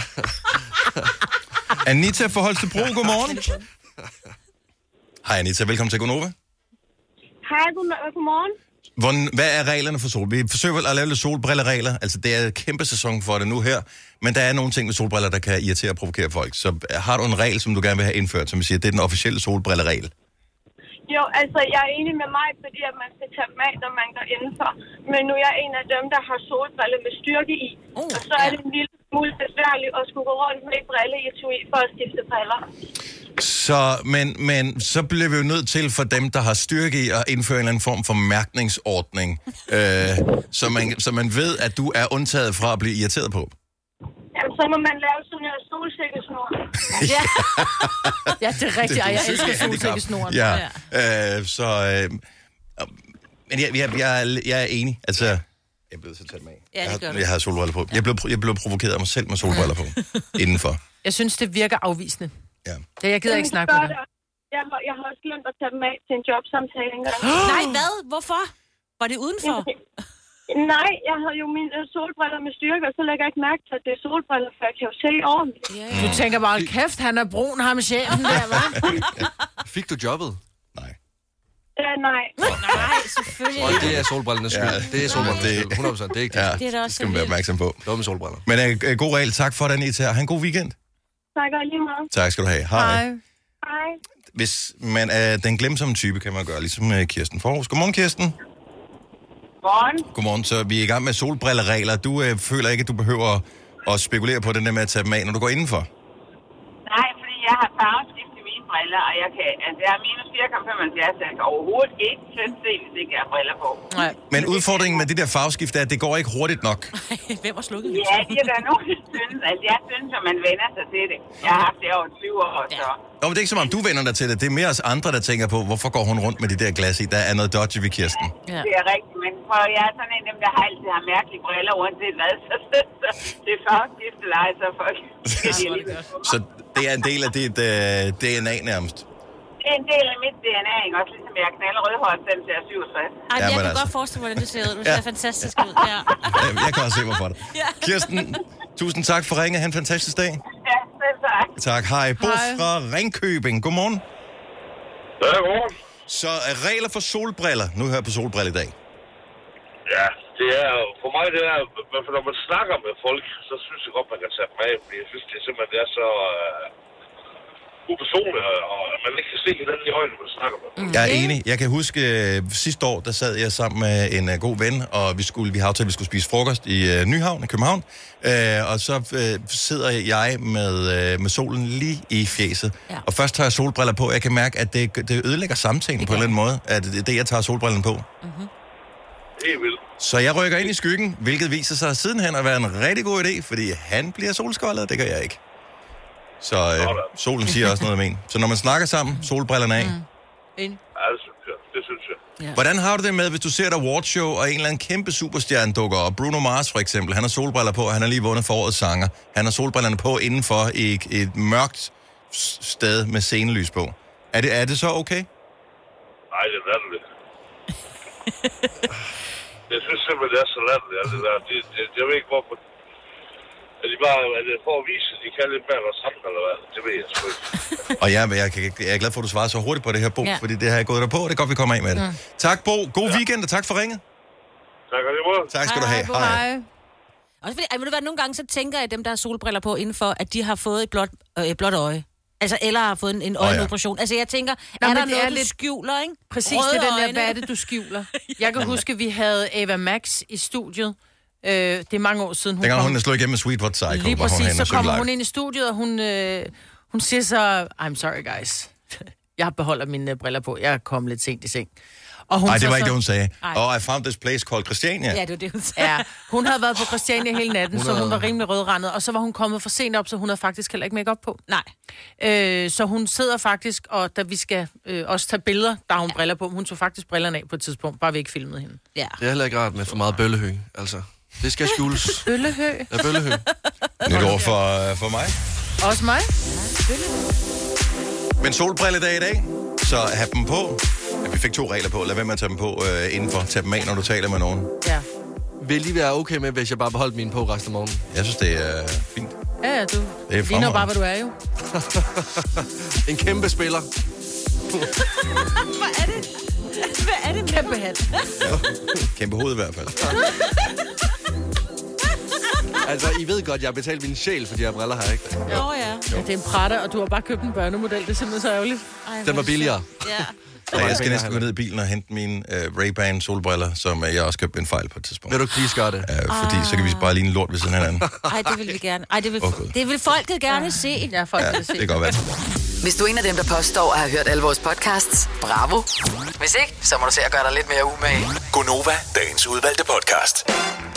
Anita fra Holstebro, godmorgen. Hej Anita, velkommen til Gonova. Hej, godmorgen. Hvordan, hvad er reglerne for sol? Vi forsøger vel at lave lidt solbrilleregler. Altså, det er en kæmpe sæson for det nu her. Men der er nogle ting med solbriller, der kan irritere og provokere folk. Så har du en regel, som du gerne vil have indført, som vi siger, det er den officielle solbrilleregel? Jo, altså, jeg er enig med mig, fordi at man skal tage dem af, når man går indenfor. Men nu er jeg en af dem, der har solbriller med styrke i. Uh, og så er det en lille smule besværligt at skulle gå rundt med brille i etui for at skifte briller. Så, men, men så bliver vi jo nødt til for dem, der har styrke i at indføre en eller anden form for mærkningsordning, øh, så, man, så man ved, at du er undtaget fra at blive irriteret på. Jamen, så må man lave sådan en solsikkesnor. Ja. Ja, det er rigtigt. Det, jeg elsker solsikkesnoren. Ja, ja. Øh, så... Øh, men jeg, jeg, jeg, jeg er enig. Altså, jeg er blevet så tæt med af. Ja, det gør jeg, jeg har solbriller på. Jeg blev, jeg blev provokeret af mig selv med solbriller på. Indenfor. Jeg synes, det virker afvisende. Ja. Ja, jeg gider ikke snakke med dig. Jeg har, jeg har også glemt at tage dem af til en jobsamtale engang. Nej, hvad? Hvorfor? Var det udenfor? Nej, jeg havde jo mine øh, solbriller med styrke, og så lægger jeg ikke mærke til, at det er solbriller, for jeg kan jo se ordentligt. Du tænker bare, kæft, han er brun, ham chefen der, hva'? Fik du jobbet? Ja, nej. Nej, selvfølgelig. Og det er solbrillernes skyld. Ja. Det er solbrillernes skyld. hundrede procent. Det er ikke Ja, det er da også det skal man være opmærksom på. Dumme solbriller. Men uh, god regel. Tak for den, Ita. Ha' en god weekend. Tak og lige meget. Tak skal du have. Hej. Hej. Hej. Hvis man er den glemsomme type, kan man gøre, ligesom uh, Kirsten Forhus. Godmorgen, Kirsten. Godmorgen. Godmorgen. Så vi er i gang med solbrilleregler. Du uh, føler ikke, at du behøver at spekulere på den der med at tage dem af, når du går indenfor? Nej, fordi jeg har farveskift i mine briller, og jeg kan, altså jeg har minus fire komma femoghalvfjerds, så jeg kan overhovedet ikke selv se, hvis ikke jeg har briller på. Nej. Men udfordringen med det der farveskift er, at det går ikke hurtigt nok. Hvem har slukket Ja, det er der nogen, der synes. Altså jeg synes, at man vender sig til det. Jeg har haft det over tyve år, så... Nå, men det er ikke som om, du vender dig til det. Det er mere os andre, der tænker på, hvorfor går hun rundt med de der glas i? Der er noget dodgy ved Kirsten. Ja. Det er rigtigt, men for jeg er sådan en af dem, der har altid har mærkelige briller, uanset hvad, så, så, så det er farveskift eller ej, så folk... Så det er en del af dit uh, D N A nærmest. Det er en del af mit D N A, ikke? Også ligesom jeg knalder rødhåret, selvom jeg er syvogtres. Ej, jeg kan altså. godt forestille mig, hvordan det ser ud. Du Ja. ser fantastisk ud. Ja. Jeg kan også se mig for dig. Kirsten, tusind tak for ringet. Ha' en fantastisk dag. Ja, selv tak. Tak. Hej. Bo Hej. fra Ringkøbing. Godmorgen. Ja, godmorgen. Så er regler for solbriller. Nu hører jeg på solbrilledag. Ja, det er jo, for mig det er, for når man snakker med folk, så synes jeg godt, man kan tage dem af, fordi jeg synes, det simpelthen det er så uh, upersonligt, og man ikke kan se hinanden i øjnene, når man snakker med folk. Jeg er enig. Jeg kan huske, uh, sidste år, der sad jeg sammen med en uh, god ven, og vi skulle, vi har aftalt, at vi skulle spise frokost i uh, Nyhavn, i København. Uh, og så uh, sidder jeg med, uh, med solen lige i fjeset. Ja. Og først tager jeg solbriller på, og jeg kan mærke, at det, det ødelægger samtalen på en eller anden måde, at det er det, jeg tager solbrillen på. Mm-hmm. Helt vildt. Så jeg rykker ind i skyggen, hvilket viser sig sidenhen at være en rigtig god idé, fordi han bliver solskoldet, det gør jeg ikke. Så øh, solen siger også noget med en. Så når man snakker sammen, solbrillerne af. Mm. Ja, det synes jeg. Det synes jeg. Ja. Hvordan har du det med, hvis du ser et awardshow, og en eller anden kæmpe superstjerne dukker op? Bruno Mars for eksempel, han har solbriller på, og han har lige vundet for årets sanger. Han har solbrillerne på indenfor i et, et mørkt sted med scenelys på. Er det, er det så okay? Nej, det er det. Jeg synes simpelthen, det er så latterligt, det der. Det, det, jeg ved ikke, hvorfor... Er de bare, er det for at vise, at de kan lidt mere end sammen, eller hvad? Det ved jeg sgu ikke. Og jeg, jeg, jeg er glad for, at du svarede så hurtigt på det her, Bo, Ja. fordi det har jeg gået der på, og det er godt, vi kommer af med det. Mm. Tak, Bo. God weekend, og tak for ringet. Tak og lige måde. Tak skal du have. Hej. Også fordi, ej, ved du hvad, nogle gange så tænker jeg, at dem, der har solbriller på indenfor, at de har fået et blåt, øh, et blåt øje. Altså, eller har fået en, en øjenoperation. Oh, ja. Altså, jeg tænker, Nå, er men der det noget, er du lidt- skjuler, ikke? Præcis, Røde det er den der, øjne. hvad er det, du skjuler? Jeg kan huske, at vi havde Ava Max i studiet. Øh, det er mange år siden, hun Dengang kom. hun slog igennem med Sweet Hot Psycho, Lige var hun præcis, henne så og synge kommer live. hun ind i studiet, og hun, øh, hun siger så, I'm sorry guys, jeg beholder mine øh, briller på, jeg er kommet lidt sent i seng. Og Nej, det så var så- ikke det, hun sagde. Ej. Oh, I found this place called Christiania. Ja, det var det, hun sagde. Ja, hun havde været på Christiania hele natten, Hun så hun havde- var rimelig rødrandet, og så var hun kommet for sent op, så hun havde faktisk heller ikke make-up på. Nej. Øh, så hun sidder faktisk, og da vi skal øh, også tage billeder, der har hun briller på, hun tog faktisk brillerne af på et tidspunkt, bare vi ikke filmede hende. Ja. Det er heller ikke rart med for meget bøllehø, altså. Det skal skjules. Bøllehø. Ja, bøllehø. Nyt ord for, for mig. Også mig? Men solbrilledag i dag, så have dem på. Ja, vi fik to regler på. Lad være med at tage dem på øh, indenfor. Tag dem af, når du taler med nogen. Ja. Vil lige være okay med, hvis jeg bare beholdt mine på resten af morgenen? Jeg synes, det er fint. Ja, ja, du Det er ligner fremragende. bare, hvad du er jo. En kæmpe spiller. Hvad er det? Hvad er det? Kæmpe hat. Kæmpe hoved i hvert fald. Altså, I ved godt, jeg har betalt min sjæl for de her briller her, ikke? Nå ja. Ja, det er en Prada, og du har bare købt en børnemodel. Det er simpelthen så ærgerligt. Ej, Den var billigere. Ja. Ja, jeg skal næsten gå ned i bilen og hente mine uh, Ray-Ban solbriller, som uh, jeg også købte en fejl på et tidspunkt. Vil du please gøre det? Uh, fordi så kan vi bare lige en lort ved siden af hinanden. Ej, det vil vi gerne. Ej, det vil, Åh, Gud. det vil folket gerne se. Ja, folk Ja, vil se. det kan godt være. Hvis du er en af dem, der påstår at have hørt alle vores podcasts, bravo. Hvis ikke, så må du se at gøre dig lidt mere umage. Gonova, dagens udvalgte podcast.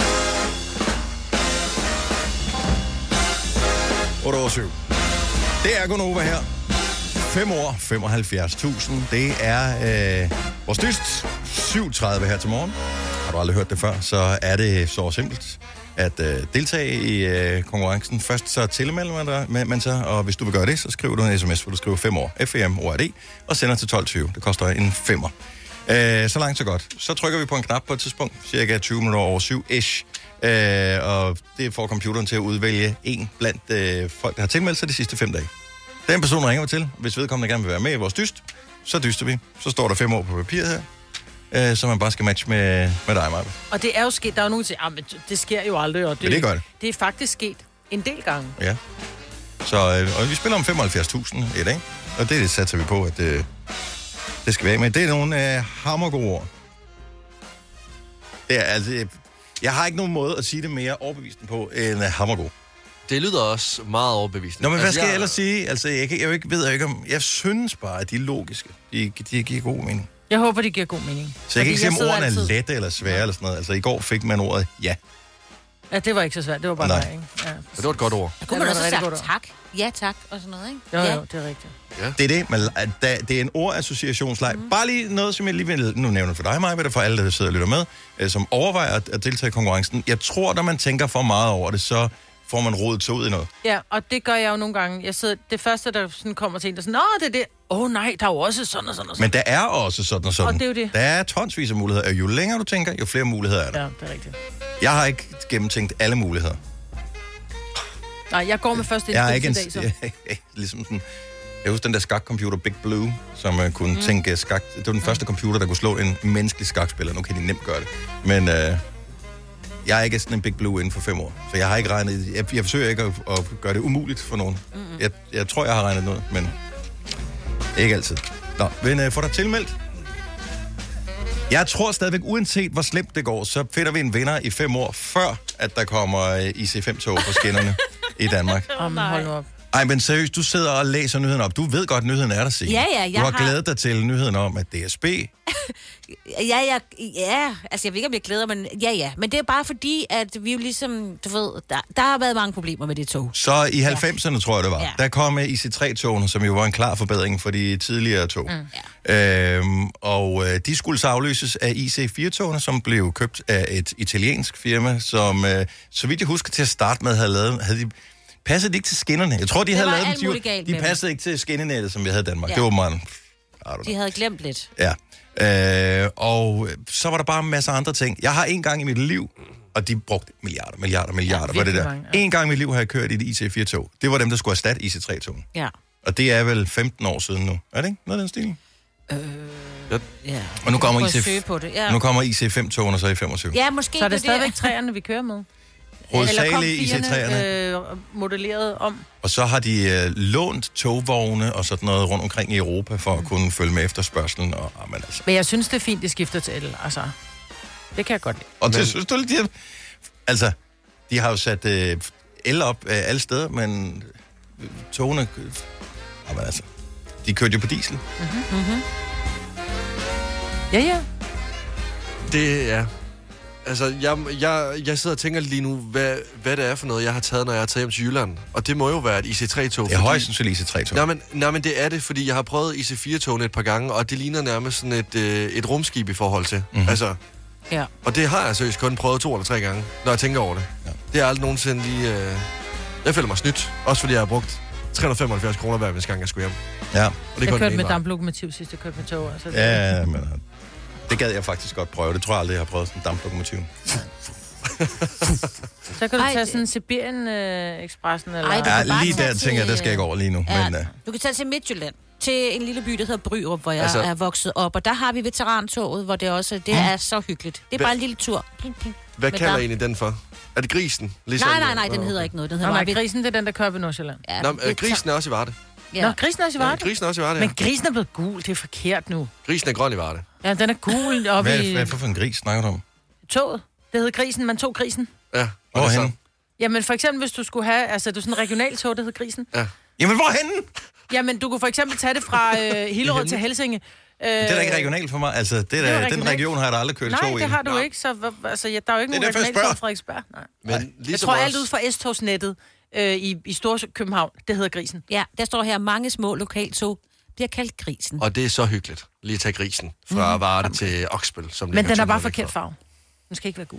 otte over syv. Det er Gonova her. fem år, femoghalvfjerds tusind. Det er øh, vores dyst. syv tredive her til morgen. Har du aldrig hørt det før, så er det så simpelt. at øh, deltage i øh, konkurrencen. Først så tilmelder man, dig, man, man sig, og hvis du vil gøre det, så skriver du en sms, hvor du skriver fem år, F M O R D, og sender til tolv tyve. Det koster en femmer. Øh, så langt, så godt. Så trykker vi på en knap på et tidspunkt, cirka tyve minutter over syv ish, øh, og det får computeren til at udvælge en blandt øh, folk, der har tilmeldt sig de sidste fem dage. Den person ringer vi til, hvis vedkommende gerne vil være med i vores dyst, så dyster vi. Så står der fem år på papiret her. Øh, så man bare skal matche med, med dig, Maja. Og det er jo sket, der er jo nogen, der siger, men det sker jo aldrig. Og det, Men det gør det. Det er faktisk sket en del gange. Ja. Så øh, og vi spiller om femoghalvfjerds tusind i dag, og det satser vi på, at øh, det skal være med. Det er nogle øh, hammergode ord. Det er altså... Jeg har ikke nogen måde at sige det mere overbevisende på end uh, hammergod. Det lyder også meget overbevisende. Nå, men hvad altså, skal jeg, jeg ellers sige? Altså, jeg, jeg, jeg ved jeg ikke om... Jeg synes bare, at de er logiske. De, de giver god mening. Jeg håber, de giver god mening. Så jeg kan ikke sige, om ordene altid... er lette eller svære ja. eller sådan noget. Altså, i går fik man ordet ja. Ja, det var ikke så svært. Det var bare nej, ikke? Ja. Det var et godt ord. Der kunne man også have sagt tak. Ja, tak og sådan noget, ikke? Jo, ja. jo, det er rigtigt. Ja. Det er det. Man, da, det er en ordassociationsleg. Mm. Bare lige noget, som jeg lige vil... Nu nævner for dig, Maja, hvad det for alle, der sidder og lytter med, øh, som overvejer at, at deltage i konkurrencen. Jeg tror, når man tænker for meget over det, så får man rodet sig ud i noget. Ja, og det gør jeg jo nogle gange. Jeg sidder, det første, der sådan kommer til en, der sådan, åh, det er det. Åh oh, nej, der er jo også sådan og sådan og sådan. Men der er også sådan og sådan. Og det er jo det. Der er tonsvis af muligheder, og jo længere du tænker, jo flere muligheder er der. Ja, det er rigtigt. Jeg har ikke gennemtænkt alle muligheder. Nej, jeg går med først jeg er ikke en, dag, så. Jeg, ligesom sådan, jeg husker den der skakcomputer Big Blue, som uh, kunne mm. tænke skak. Det var den første computer, der kunne slå en menneskelig skakspiller. Nu kan de nemt gøre det. Men uh, jeg er ikke sådan en Big Blue inden for fem år. Så jeg har ikke regnet... Jeg, jeg forsøger ikke at, at gøre det umuligt for nogen. Mm-hmm. Jeg, jeg tror, jeg har regnet noget, men ikke altid. Nå, men uh, får dig tilmeldt? Jeg tror stadigvæk, uanset hvor slemt det går, så finder vi en vinder i fem år, før at der kommer I C fem-tog på skinnerne i Danmark. Om hold nu op. Ej, men seriøst, du sidder og læser nyheden op. Du ved godt, nyheden er der, Signe. Ja, ja, jeg Du har, har... glædet dig til nyheden om, at D S B... ja, ja, ja, altså jeg ved ikke, om jeg glæder, men ja, ja. Men det er bare fordi, at vi jo ligesom, du ved, der, der har været mange problemer med det tog. Så i halvfemserne, ja. tror jeg, det var, ja. der kom I C tre-togene, som jo var en klar forbedring for de tidligere tog. Mm. Ja. Øhm, og øh, de skulle så afløses af I C fire-togene, som blev købt af et italiensk firma, som, øh, så vidt jeg husker til at starte med, havde lavet... Havde de, passede de ikke til skinnerne? Jeg tror, de det havde lavet dem. De, de passede dem. ikke til skinnenettet, som vi havde i Danmark. Ja. Det var man. De havde glemt lidt. Ja. Øh, og så var der bare en masse andre ting. Jeg har en gang i mit liv, og de brugte milliarder, milliarder, milliarder ja, for det der. Mange, ja. En gang i mit liv har jeg kørt i et I C fire-tog. Det var dem, der skulle erstatte I C tre-togen. Ja. Og det er vel femten år siden nu. Er det ikke noget af den stil? Øh, ja. Og nu kommer, I C, det. Ja. nu kommer I C fem-togene så i femogtyve. Ja, måske. Så er det stadigvæk træerne, vi kører med? Hovedsageligt I C treerne. Øh, modelleret om. Og så har de øh, lånt togvogne og sådan noget rundt omkring i Europa for at kunne følge med efterspørgselen. Og, ah, men, altså. men jeg synes, det er fint, de skifter til el. Altså, det kan jeg godt lide. Og det synes du, de har, altså, de har jo sat øh, el op øh, alle steder, men øh, togene, ah, men, altså, de kørte jo på diesel. Mm-hmm. Mm-hmm. Ja, ja. Det er... Altså, jeg, jeg, jeg sidder og tænker lige nu, hvad, hvad det er for noget, jeg har taget, når jeg har taget hjem til Jylland. Og det må jo være et I C tre-tog. Det er højst sandsynligt I C tre-tog. Nej, men, nej, men det er det, fordi jeg har prøvet I C fire-togene et par gange, og det ligner nærmest sådan et, øh, et rumskib i forhold til. Mm-hmm. Altså, ja. Og det har jeg seriøst kun prøvet to eller tre gange, når jeg tænker over det. Ja. Det er aldrig nogensinde lige... Øh... Jeg føler mig snydt, også fordi jeg har brugt tre hundrede og femoghalvfjerds kroner hver gang, jeg skulle hjem. Ja. Og det jeg kørte med damplokomotiv sidst, jeg kørte med tog. Altså, ja, ja, men... Det gad jeg faktisk godt prøve. Det tror jeg aldrig, jeg har prøvet sådan en damplokomotiv. Så kan du tage sådan Sibirien-ekspressen, eller... Ej, ja, lige der tænker jeg, der skal jeg ikke over lige nu. Ja, men, uh... Du kan tage til Midtjylland, til en lille by, der hedder Bryrup, hvor jeg altså... er vokset op. Og der har vi veterantoget, hvor det også det er så hyggeligt. Det er Hva... bare en lille tur. Ping, ping. Hvad kalder egentlig den for? Er det grisen? Ligesom nej, nej, nej, den hedder ikke noget. Den hedder nej, nej, grisen, det er den, der kører ved Nordsjælland. Ja, Nå, øh, grisen er også i Varde. Ja. Nå, grisen er også i Varde? Ja, grisen er også i Varde, ja. Men grisen er blevet gul, det er forkert nu. Grisen er grøn i Varde. Ja, den er gul oppe hvad, i... Hvad for en gris snakker du om? Toget. Det hedder grisen, man tog grisen. Ja, hvorhen? Jamen for eksempel, hvis du skulle have... Altså, det er sådan en regionaltog, der hedder grisen. Ja. Jamen, hvorhen? Jamen, du kunne for eksempel tage det fra øh, Hillerød til Helsinge. Øh, det er da ikke regionalt for mig. Altså, det er, det den region har jeg da aldrig kørt nej, tog i. Nej, det har du ikke. Så, altså, ja, der er jo ikke nogen regionaltog fra Frederiksberg. Nej. Men jeg tror, alt ud fra S-togsnettet øh, i, i Store København, det hedder grisen. Ja, der står her, mange små lokaltog bliver kaldt grisen. Og det er så hyggeligt. Lige at tage grisen fra mm. Varde til Oksbøl. Som men den er bare forkert farve. Den skal ikke være gul.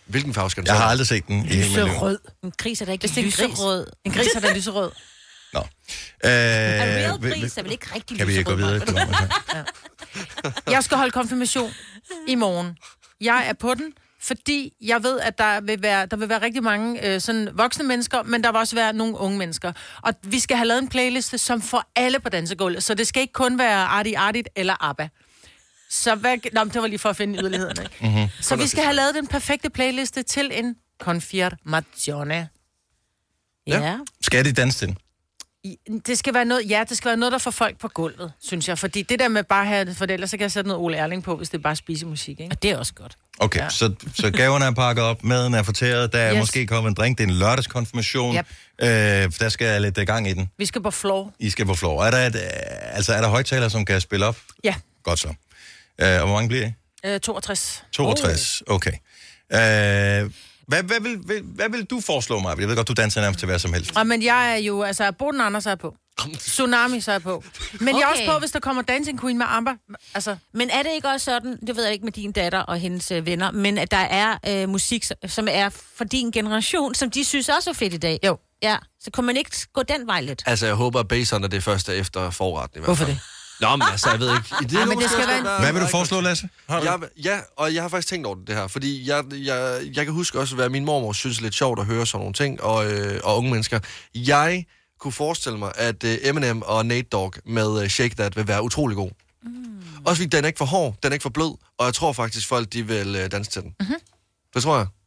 Hvilken farve skal den Jeg så har være? aldrig set den i hele mit liv. Lyserød. En gris er da ikke Hvis det er en gris. lyserød. En gris er da lyserød. Nå. En Øh, real vil- gris er vel ikke rigtig Kan vi gå lyserød? videre? Jeg skal holde konfirmation i morgen. Jeg er på den, fordi jeg ved, at der vil være, der vil være rigtig mange øh, sådan voksne mennesker, men der vil også være nogle unge mennesker. Og vi skal have lavet en playliste, som får alle på dansegulvet, så det skal ikke kun være Arti Artit eller ABBA. Så hvad... Nå, det var lige for at finde yderlighederne, ikke? Mm-hmm. Så vi skal have lavet den perfekte playliste til en confirmazione. Ja. Skal de danse til den? I- Det skal være noget, ja, det skal være noget, der får folk på gulvet, synes jeg. Fordi det der med bare at have det, for ellers så kan jeg sætte noget Ole Erling på, hvis det er bare spisemusik, ikke? Og det er også godt. Okay, ja. så, så gaverne er pakket op, maden er fortæret, der er Yes. måske kommet en drink, det er en lørdagskonfirmation. Yep. Øh, der skal lidt gang i den. Vi skal på floor. I skal på floor. Er der, et, øh, altså, er der højtaler, som kan spille op? Ja. Godt så. Øh, og hvor mange bliver I? Øh, toogtres. toogtres, okay. Øh, hvad, hvad, vil, hvad, hvad vil du foreslå mig? Jeg ved godt, du danser nærmest til hvad som helst. Og men jeg er jo, altså, Boden Anders er jeg på. Tsunami så er jeg på. Men okay. Jeg er også Okay. på, hvis der kommer Dancing Queen med Amber. Altså, Men er det ikke også sådan, det ved jeg ikke med din datter og hendes øh, venner, men at der er øh, musik, som er for din generation, som de synes også er fedt i dag? Jo. Ja, så kunne man ikke gå den vej lidt? Altså, jeg håber, at Bason er det første efter forretten i hvert fald. Hvorfor det? Nå, men altså, jeg ved ikke. I det, Ja, men det skal være en- Hvad vil du foreslå, Lasse? Har du? Jeg, ja, og jeg har faktisk tænkt over det her, fordi jeg, jeg, jeg kan huske også, hvad min mormor synes er lidt sjovt at høre sådan nogle ting, og, øh, og unge mennesker. Jeg kunne forestille mig, at øh, Eminem og Nate Dogg med øh, Shake That vil være utrolig god. Mm. Også fordi den er ikke for hård, den er ikke for blød, og jeg tror faktisk, folk de vil øh, danse til den. Mm-hmm. Det tror jeg.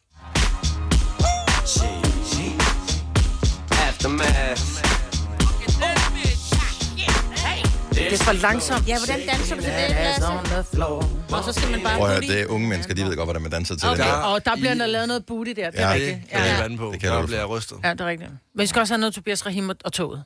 det er for langsomt. Ja, hvordan danser du til det, Lasse? Og så skal man bare... Prøv at høre, det er unge mennesker, de ved godt, hvordan man danser til Okay, det der. og der bliver lavet noget booty der, det er Ja, rigtigt. Det kan jeg vande på. Det kan jeg Der love bliver for. jeg rystet. Ja, det er rigtigt. Men vi skal også have noget Tobias Rahim og, og toget.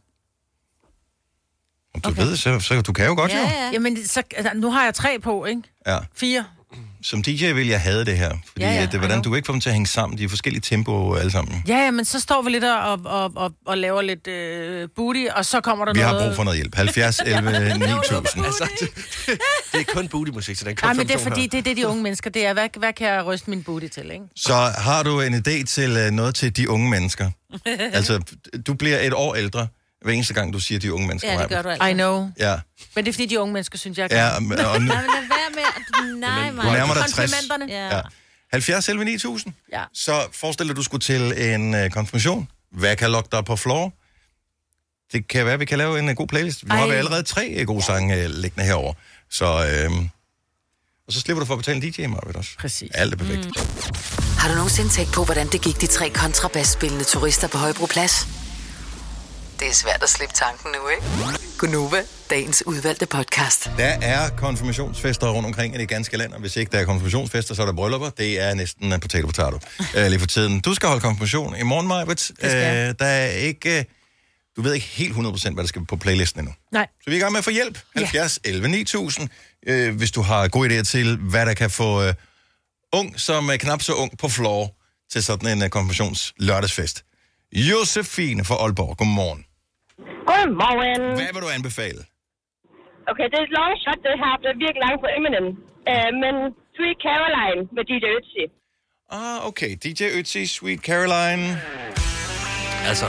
Du ved, så, så du kan jo godt, jo. ja. Jamen, så, altså, nu har jeg tre på, ikke? Ja. Fire. Som D J vil jeg have det her, fordi Ja, ja, at det, hvordan, du kan ikke få dem til at hænge sammen. De er forskellige tempoer alle sammen. Ja, ja, men så står vi lidt og, og, og, og laver lidt øh, booty, og så kommer der Vi noget... har brug for noget hjælp. halvfjerds elleve ni tusind. Altså, det, det er kun booty-musik til den Nej, men det er konfirmation fordi, her. det er det, de unge mennesker, det er, hvad, hvad kan jeg ryste min booty til, ikke? Så har du en idé til uh, noget til de unge mennesker? Altså, du bliver et år ældre, hver eneste gang, du siger de unge mennesker. Ja, det gør du Maja. altså. I know. Ja. Men det er fordi, de unge mennesker synes, jeg kan. Ja, og, og nu, Nej, men lad være med... at- Nej, du nærmer dig tres. Komplimenterne. Ja. halvfjerds elleve ni tusind. Ja. Så forestil dig, at du skulle til en uh, konfirmation. Hvad kan lokke dig på floor? Det kan være, at vi kan lave en uh, god playlist. Vi har Ej. allerede tre uh, gode sange uh, liggende herover. Så, uh, og så slipper du for at betale en D J, Marvitt, også. Præcis. Alt er perfekt. Mm. Har du nogensinde tænkt på, hvordan det gik de tre kontrabasspillende turister på Højbroplads? Det er svært at slippe tanken nu, ikke? Gunova, dagens udvalgte podcast. Der er konfirmationsfester rundt omkring i det ganske land, og hvis ikke der er konfirmationsfester, så er der bryllupper. Det er næsten en potato potato uh, lige for tiden. Du skal holde konfirmation i morgen, Majbert. Uh, der er ikke... Uh, du ved ikke helt hundrede procent, hvad der skal på playlisten endnu. Nej. Så vi er i gang med at få hjælp. halvfjerds elleve ni tusind. Uh, hvis du har gode idéer til, hvad der kan få uh, ung som uh, knap så ung på floor til sådan en uh, konfirmations lørdagsfest. Josefine fra Aalborg, godmorgen. Godmorgen. Hvad vil du anbefale? Okay, det er et long shot, det her. Det er virkelig langt på Eminem. Uh, men Sweet Caroline med D J Ötzi. Ah, okay. D J Ötzi, Sweet Caroline. Altså...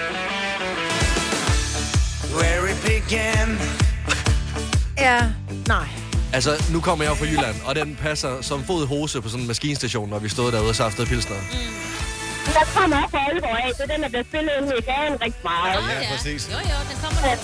Where it began. Ja, nej. Altså, nu kommer jeg jo fra Jylland, og den passer som fod i hose på sådan en maskinstation, når vi stod derude og saftede pilsner. Der kommer også fra Aalborg af, så den er blevet spillet ind i gaden rigtig meget. Ja, præcis. Jo, jo, den kommer der.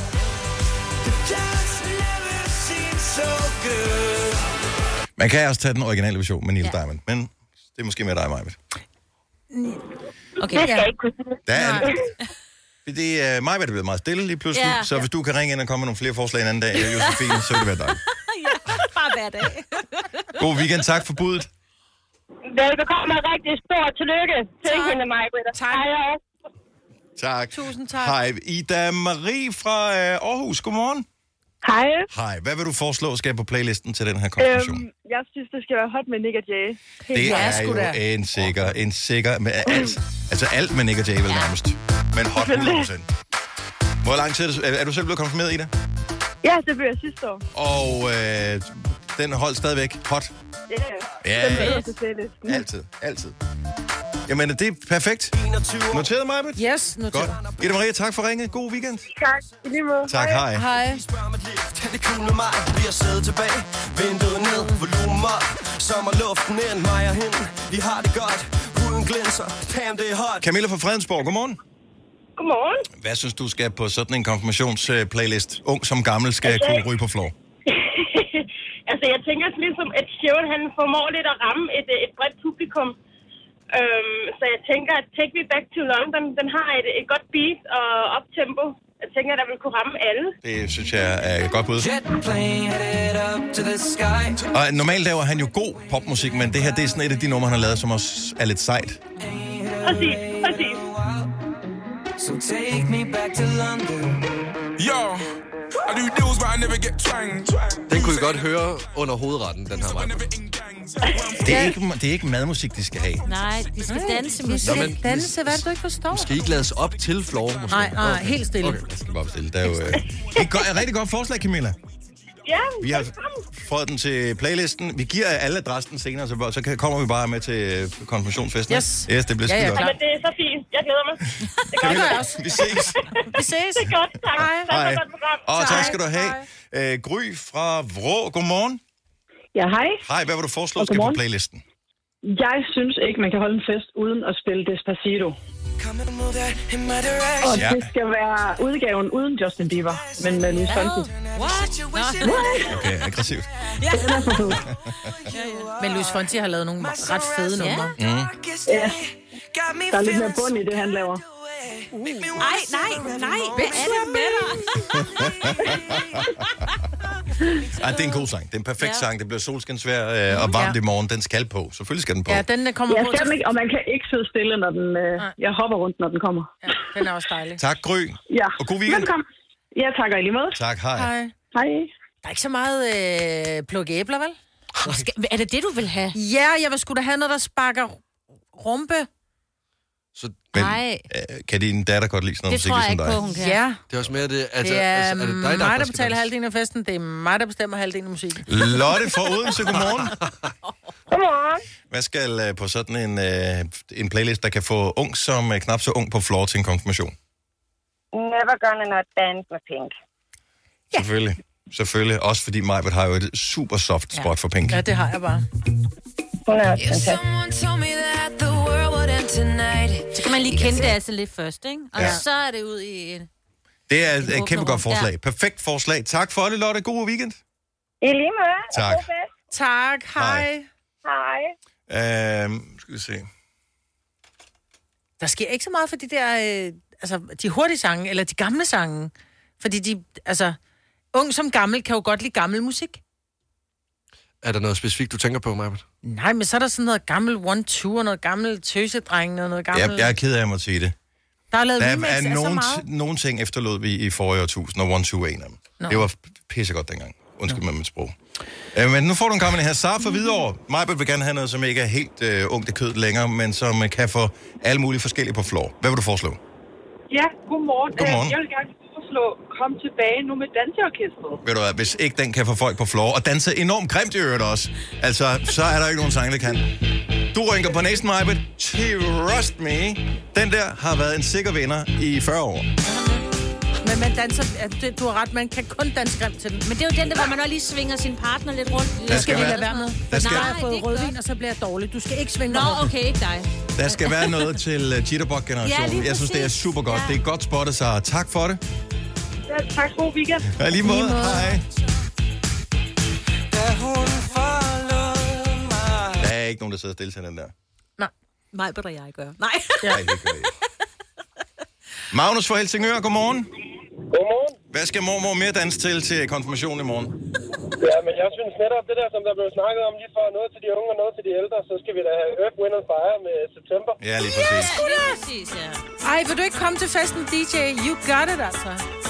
Man kan også tage den originale version med Neil ja. Diamond, men det er måske med dig, Majbet. Okay, det skal ja. jeg ikke kunne sige. Der er det er uh, Majbet er blevet meget stille lige pludselig, Ja. så hvis du kan ringe ind og komme med nogle flere forslag en anden dag, Josefine, så vil det være dig. Bare hver dag. God weekend, tak for budet. Velbekomme og rigtig stort tillykke til hende, Majbet. Tak. Hej. Tak. Tusind tak. Hej, Ida Marie fra uh, Aarhus, godmorgen. Hej. Hej, hvad vil du foreslå skal på playlisten til den her konfirmation? Øhm, jeg synes, det skal være hot med Nick og Jay. Det er jo en sikker, en sikker, med alt, altså alt med Nick og Jay vel nærmest, men hot hundrede procent. Hvor lang tid er, det, er du selv blevet konfirmeret, Ida? Ja, det blev jeg sidste år. Og øh, Den holdt stadigvæk hot. Ja, Ja, den er til playlisten. altid, altid. Jamen, det er perfekt. Noteret mig, Britt? Yes, noteret. Godt. Ida Maria, tak for ringet. God weekend. Tak, i lige måde. Tak, hej. Hej. Kan det kugle mig? Vi har siddet tilbage. Vinduet ned, volumen op. Sommerluften ind, mig og hende. Vi har det godt. Huden glinser. Damn, det er hot. Camilla fra Fredensborg, godmorgen. Godmorgen. Hvad synes du skal på sådan en konfirmationsplaylist? Ung som gammel skal Altså- kunne ryge på floor. Altså, jeg tænker ligesom, at Sheeran, han formår lidt at ramme et, et bredt publikum. Øhm, så jeg tænker, at Take Me Back to London, den har et, et godt beat og optempo. Jeg tænker, at der vil kunne ramme alle. Det synes jeg er et godt bud. Og normalt laver han jo god popmusik, men det her det er sådan et af de numre, han har lavet, som også er lidt sejt. Præcis, præcis. So take me back to London. Yo, I do deals, but I never get twanged. Den kunne I godt høre under hovedretten, den her vej. Det er, ikke, det er ikke madmusik, de skal have. Nej, de skal danse De musik. skal Nå, men- danse, hvad er det, du ikke forstår? Skal I ikke lades op til floor, måske? Nej, nej, helt stille. Okay. Jeg skal bare bestille. Der er jo øh, et, godt, et rigtig godt forslag, Camilla. Ja, Vi har fået den til playlisten. Vi giver alle adressen senere, så, så kan- kommer vi bare med til konfirmationsfesten. Yes. Yes, det bliver Ja, skide ja, godt. klar. Men det er så fint. Jeg glæder mig. Det gør Camilla, jeg også. vi ses. Vi ses. Det er godt, tak. Hej. Tak for Hej. et godt program. Og tak skal du have. Øh, Gry fra Vrå, godmorgen. Ja, hej. Hej, hvad vil du foreslå Og skal på godmorgen. playlisten? Jeg synes ikke, man kan holde en fest uden at spille Despacito. Og Ja. det skal være udgaven uden Justin Bieber, men med Luis Fonsi. What? Okay, aggressivt. Ja. Den er for fed. Men Luis Fonsi har lavet nogle ret fede numre. Mm. Ja. Der er lidt mere bund i det, han laver. Uh. Ej, nej, nej. Hvad er det med dig? Ej, det er en god sang. Det er en perfekt Ja. sang. Det bliver solskinsvær øh, og varmt Ja. i morgen. Den skal på. Selvfølgelig skal den på. Ja, den øh, kommer Ja, på skal den til... ikke, og man kan ikke sidde stille, når den... Øh, jeg hopper rundt, når den kommer. Ja, den er også dejlig. Tak, Gry. Ja. Og god weekend. Velkommen. Ja, tak og i lige måde. Tak, hej. Hej. Hej. Der er ikke så meget øh, plukke æbler, vel? Skal, er det det, du vil have? Ja, jeg vil sgu da have noget, der sparker rumpe. Så, Men Nej. øh, kan din datter godt lide sådan noget Det musik tror jeg ligesom ikke dig? på, hun kan. Ja, det er også mere det... Altså, det er, altså, er det dig, der, mig, der der skal betaler danse? halvdelen af festen. Det er mig, der bestemmer halvdelen af musikken. Lotte fra Odense, godmorgen. Godmorgen. Hvad skal øh, på sådan en, øh, en playlist, der kan få ung som øh, knap så ung på floor til en konfirmation? Never gonna not dance med Pink. Ja. Selvfølgelig. Selvfølgelig. Også fordi Majbert har jo et super soft spot ja. for Pink. Ja, det har jeg bare. Hun er også fantastisk. Så kan man lige kende det altså lidt først, ikke? Og Ja. så er det ud i... en- Det er et, et åbne kæmpe rum. godt forslag. Ja. Perfekt forslag. Tak for det, Lotte. God weekend. I lige måde. Tak. God fest. Tak, hej. Hej. Øhm, skal vi se. Der sker ikke så meget for de der, øh, altså de hurtige sange, eller de gamle sange. Fordi de, altså, ung som gammel kan jo godt lide gammel musik. Er der noget specifikt, du tænker på, Majbert? Nej, men så er der sådan noget gammel one-two, og noget gammel tøsedreng, og noget gammel... Jeg, jeg er ked af, at jeg må sige det. Der er lavet Der remix er af så nogle, meget. nogle ting efterlod vi i forrige årtusind, og One Two er en af dem. Nå. Det var pissegodt dengang. Undskyld mig mit sprog. Øh, men nu får du en kommende her. Sara fra Hvidovre. Majbert vil gerne have noget, som ikke er helt øh, ungt i kød længere, men som øh, kan få alle mulige forskellige på floor. Hvad vil du foreslå? Ja, godmorgen. Godmorgen. Øh, Jeg vil gerne foreslå, kom tilbage nu med danseorkestret. Ved du hvad, hvis ikke den kan få folk på floor, og danse enormt grimt i øvrigt også, altså, så er der ikke nogen sang, der kan. Du rynker på næsten, Majbert. Trust me. Den der har været en sikker vinder i fyrre år. Men man danser, ja, det, du har ret, man kan kun danse grimt til den. Men det er jo den der, hvor man også lige svinger sin partner lidt rundt. Der skal skal vi være- lade være med. der skal- Nej, jeg har det fået er ikke rødvin, godt. og så bliver jeg dårlig. Du skal ikke svinge Nå, mig. okay, ikke dig. Der skal være noget til uh, Jitterbug-generationen. Ja, lige Jeg synes, det er præcis. super godt. Det er godt spottet, så tak for det. Ja, tak, god weekend. Ja, lige måde. Hej. Der er ikke nogen, der sidder stille til den der. Nej, hvad jeg gør. Nej. Nej, det gør jeg ikke. Magnus fra Helsingør, godmorgen. Godmorgen. Hvad skal mormor mere danse til til konfirmation i morgen? Ja, men jeg synes netop det der, som der blev snakket om lige før, noget til de unge og noget til de ældre, så skal vi da have Earth, Wind and Fire med september. Ja, lige præcis. Ja, lige præcis, ja. Ej, vil du ikke komme til festen, D J? You got it, altså.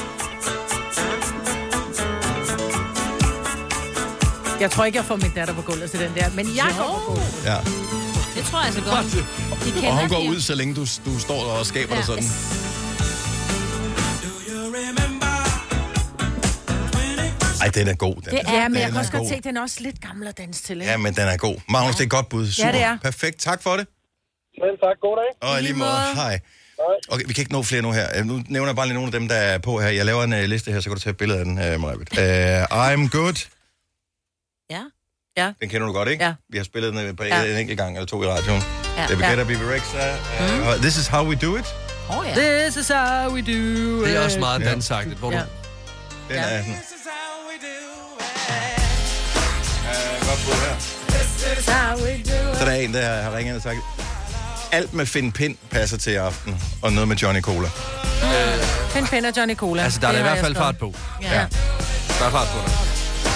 Jeg tror ikke, jeg får min datter på gulvet til den der, men jeg går på gulvet. Ja. Det tror jeg så godt. De Og kender hun går de. ud, så længe du, du står og skaber ja. dig sådan. Ej, den er god. Den Det er, ja, men jeg kan også god. godt se, at den er også lidt gammel at danse til, ikke? Ja, men den er god. Magnus, ja. Det er et godt bud. Super. Ja, det er. Perfekt. Tak for det. Selv tak. God dag. Og i lige måde. Hej. Okay, vi kan ikke nå flere nu her. Nu nævner jeg bare lige nogle af dem, der er på her. Jeg laver en uh, liste her, så kan du tage et billede af den, uh, Marvitt. Uh, I'm Good. Ja. Ja. Den kender du godt, ikke? Ja. Vi har spillet den på ja. en enkelt gang eller to i radioen. Ja. David Guetta, Bibi Rexha. Uh, mm. This is how we do it. Oh, ja. This is how we do it. Det er også meget dansagtigt, hvor ja. du... Den ja. er sådan. Uh, godt bud her. This is how we do it. Så der er en, der har ringet og sagt, alt med Finn Pind passer til i aften, og noget med Johnny Cola. Øh. Finn Pind og Johnny Cola. Altså, der er i hvert fald fart på. Ja. ja. Der er fart på det.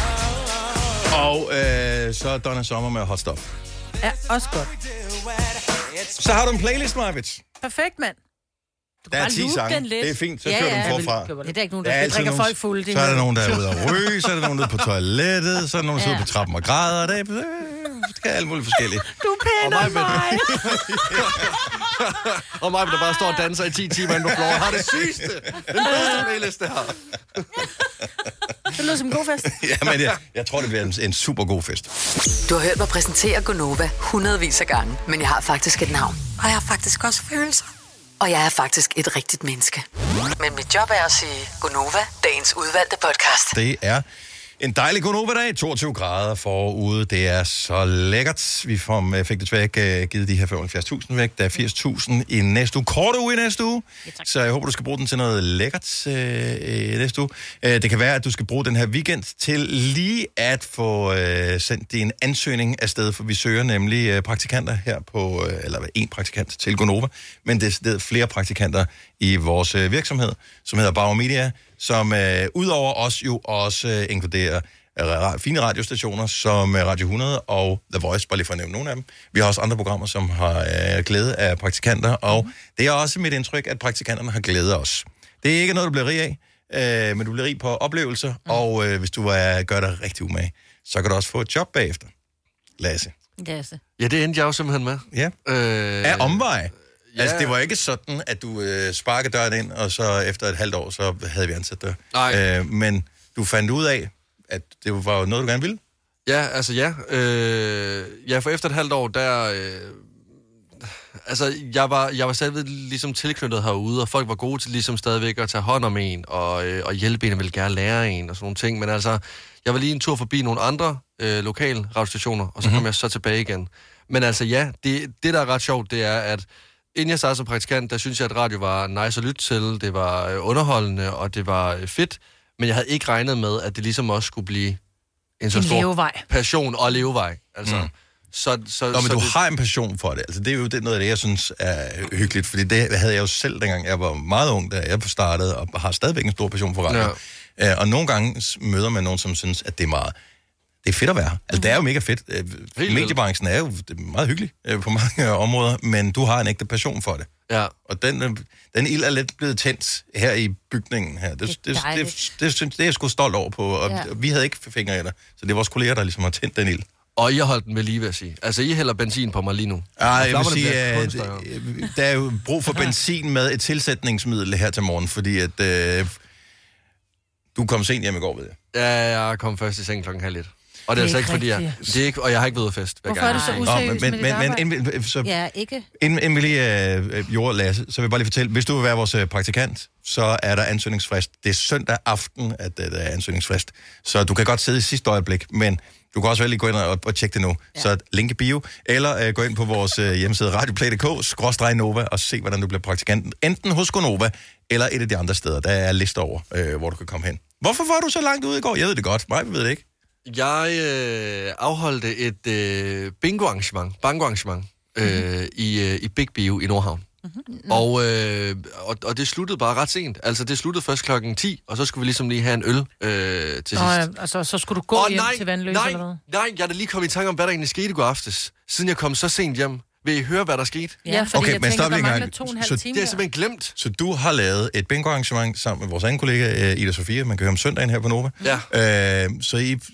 Og øh, så Donna Summer med Hot Stuff. Ja, også godt. Så har du en playlist, Marvitt. Perfekt, mand. Der er ti sange. Det er fint, så ja, kører ja. du den forfra. Ja, det er ikke nogen, der, der, der drikker nogen, folk fulde. Det så er der nogen, der er ude at ryge, så er der nogen ude på toilettet, så er der nogen, der sidder på trappen og græder. Det er, det er alt muligt forskelligt. Du pænder mig. Og mig, der bare står og danser i ti timer inde på floor. Har det sygeste. Den bedste playlist, det her. Det lyder som en god fest. Ja, men jeg, jeg tror, det bliver en, en super god fest. Du har hørt mig præsentere Gonova hundredvis af gange, men jeg har faktisk et navn. Og jeg har faktisk også følelser. Og jeg er faktisk et rigtigt menneske. Men mit job er at sige Gonova, dagens udvalgte podcast. Det er en dejlig Gonova-dag. toogtyve grader forude. Det er så lækkert. Vi får, fik det væk, givet de her femoghalvfjerds tusind væk. Der er firs tusind i næste uge. Kort uge i næste uge. Ja, så jeg håber, du skal bruge den til noget lækkert øh, i næste uge. Øh, det kan være, at du skal bruge den her weekend til lige at få øh, sendt din ansøgning afsted, for vi søger nemlig øh, praktikanter her på, øh, eller en praktikant til Gonova, men det er flere praktikanter i vores øh, virksomhed, som hedder Bauer Media, som øh, udover os jo også øh, inkluderer øh, fine radiostationer som øh, Radio hundrede og The Voice, bare lige for at nævne nogle af dem. Vi har også andre programmer, som har øh, glæde af praktikanter, og mm. det er også mit indtryk, at praktikanterne har glæde af os. Det er ikke noget, du bliver rig af, øh, men du bliver rig på oplevelser, mm. og øh, hvis du er, gør dig rigtig umage, så kan du også få et job bagefter. Lasse. Lasse. Ja, det endte jeg jo simpelthen med. Ja. Øh... Af omvej. Ja. Altså, det var ikke sådan, at du øh, sparkede døren ind, og så efter et halvt år, så havde vi ansat dig. Nej. Øh, men du fandt ud af, at det var noget, du gerne ville? Ja, altså ja. Øh, ja, for efter et halvt år, der... Øh, altså, jeg var, jeg var stadigvæk ligesom tilknyttet herude, og folk var gode til ligesom stadigvæk at tage hånd om en, og, øh, og hjælpe en, og ville gerne lære en, og sådan nogle ting. Men altså, jeg var lige en tur forbi nogle andre øh, lokale radiostationer, og så mm-hmm. kom jeg så tilbage igen. Men altså ja, det, det der er ret sjovt, det er, at inden jeg startede som praktikant, der synes jeg, at radio var nice at lytte til, det var underholdende, og det var fedt, men jeg havde ikke regnet med, at det ligesom også skulle blive en så en stor levevej. passion og levevej. Altså, mm. så, så, Nå, men så du det... har en passion for det. Altså, det er jo det, noget af det, jeg synes er hyggeligt, fordi det havde jeg jo selv, dengang jeg var meget ung, da jeg startede, og har stadigvæk en stor passion for radio. Ja. Uh, og nogle gange møder man nogen, som synes, at det er meget... Det er fedt at være. Altså, det er jo mega fedt. Helt Mediebranchen er jo det er meget hyggelig øh, på mange øh, områder, men du har en ægte passion for det. Ja. Og den, øh, den ild er lidt blevet tændt her i bygningen her. Det, det, det, det, det, det, det er jeg sgu stolt over på, og ja. Vi havde ikke fingre i det, så det er vores kolleger, der ligesom har tændt den ild. Og I har holdt den ved lige, vil jeg sige. Altså, I hælder benzin på mig lige nu. Ej, jeg vil sige, at der er jo brug for benzin med et tilsætningsmiddel her til morgen, fordi at øh, du kom sent hjem i går, ved jeg. Ja, jeg kom først i seng klokken halv et. Og det er, det er altså ikke, fordi jeg... Det er ikke, og jeg har ikke været ude fest. Hvorfor er du så useriøs men, med men, dit men, men, så, Ja, ikke. Inden, inden vi lige øh, gjorde Lasse, så vil jeg bare lige fortælle, hvis du vil være vores øh, praktikant, så er der ansøgningsfrist. Det er søndag aften, at øh, der er ansøgningsfrist. Så du kan godt sidde i sidste øjeblik, men du kan også vel lige gå ind og, og tjekke det nu. Ja. Så link i bio, eller øh, gå ind på vores øh, hjemmeside radioplay punktum d k skråstreg Nova og se, hvordan du bliver praktikant. Enten hos Gonova, eller et af de andre steder. Der er lister over, øh, hvor du kan komme hen. Hvorfor var du så langt ude i går? Jeg ved det godt. Nej, vi ved det ikke. Jeg øh, afholdte et øh, bingo-arrangement, bango-arrangement, øh, mm-hmm. i, øh, i Big Bio i Nordhavn. Mm-hmm. Og, øh, og, og det sluttede bare ret sent. Altså, det sluttede først klokken ti, og så skulle vi ligesom lige have en øl øh, til Nå, sidst. Ja, altså, så skulle du gå og hjem nej, til Vandløs nej, eller hvad? Nej, jeg er da lige kommet i tanke om, hvad der egentlig skete i går aftes. Siden jeg kom så sent hjem. Vil I høre, hvad der skete? Ja, fordi okay, jeg men tænker, der mangler gang. to og en halv Så time. Det er simpelthen glemt. Så du har lavet et bingo-arrangement sammen med vores anden kollega, Ida Sofia. Man kan høre om søndagen her på Nova. Ja. Øh, så I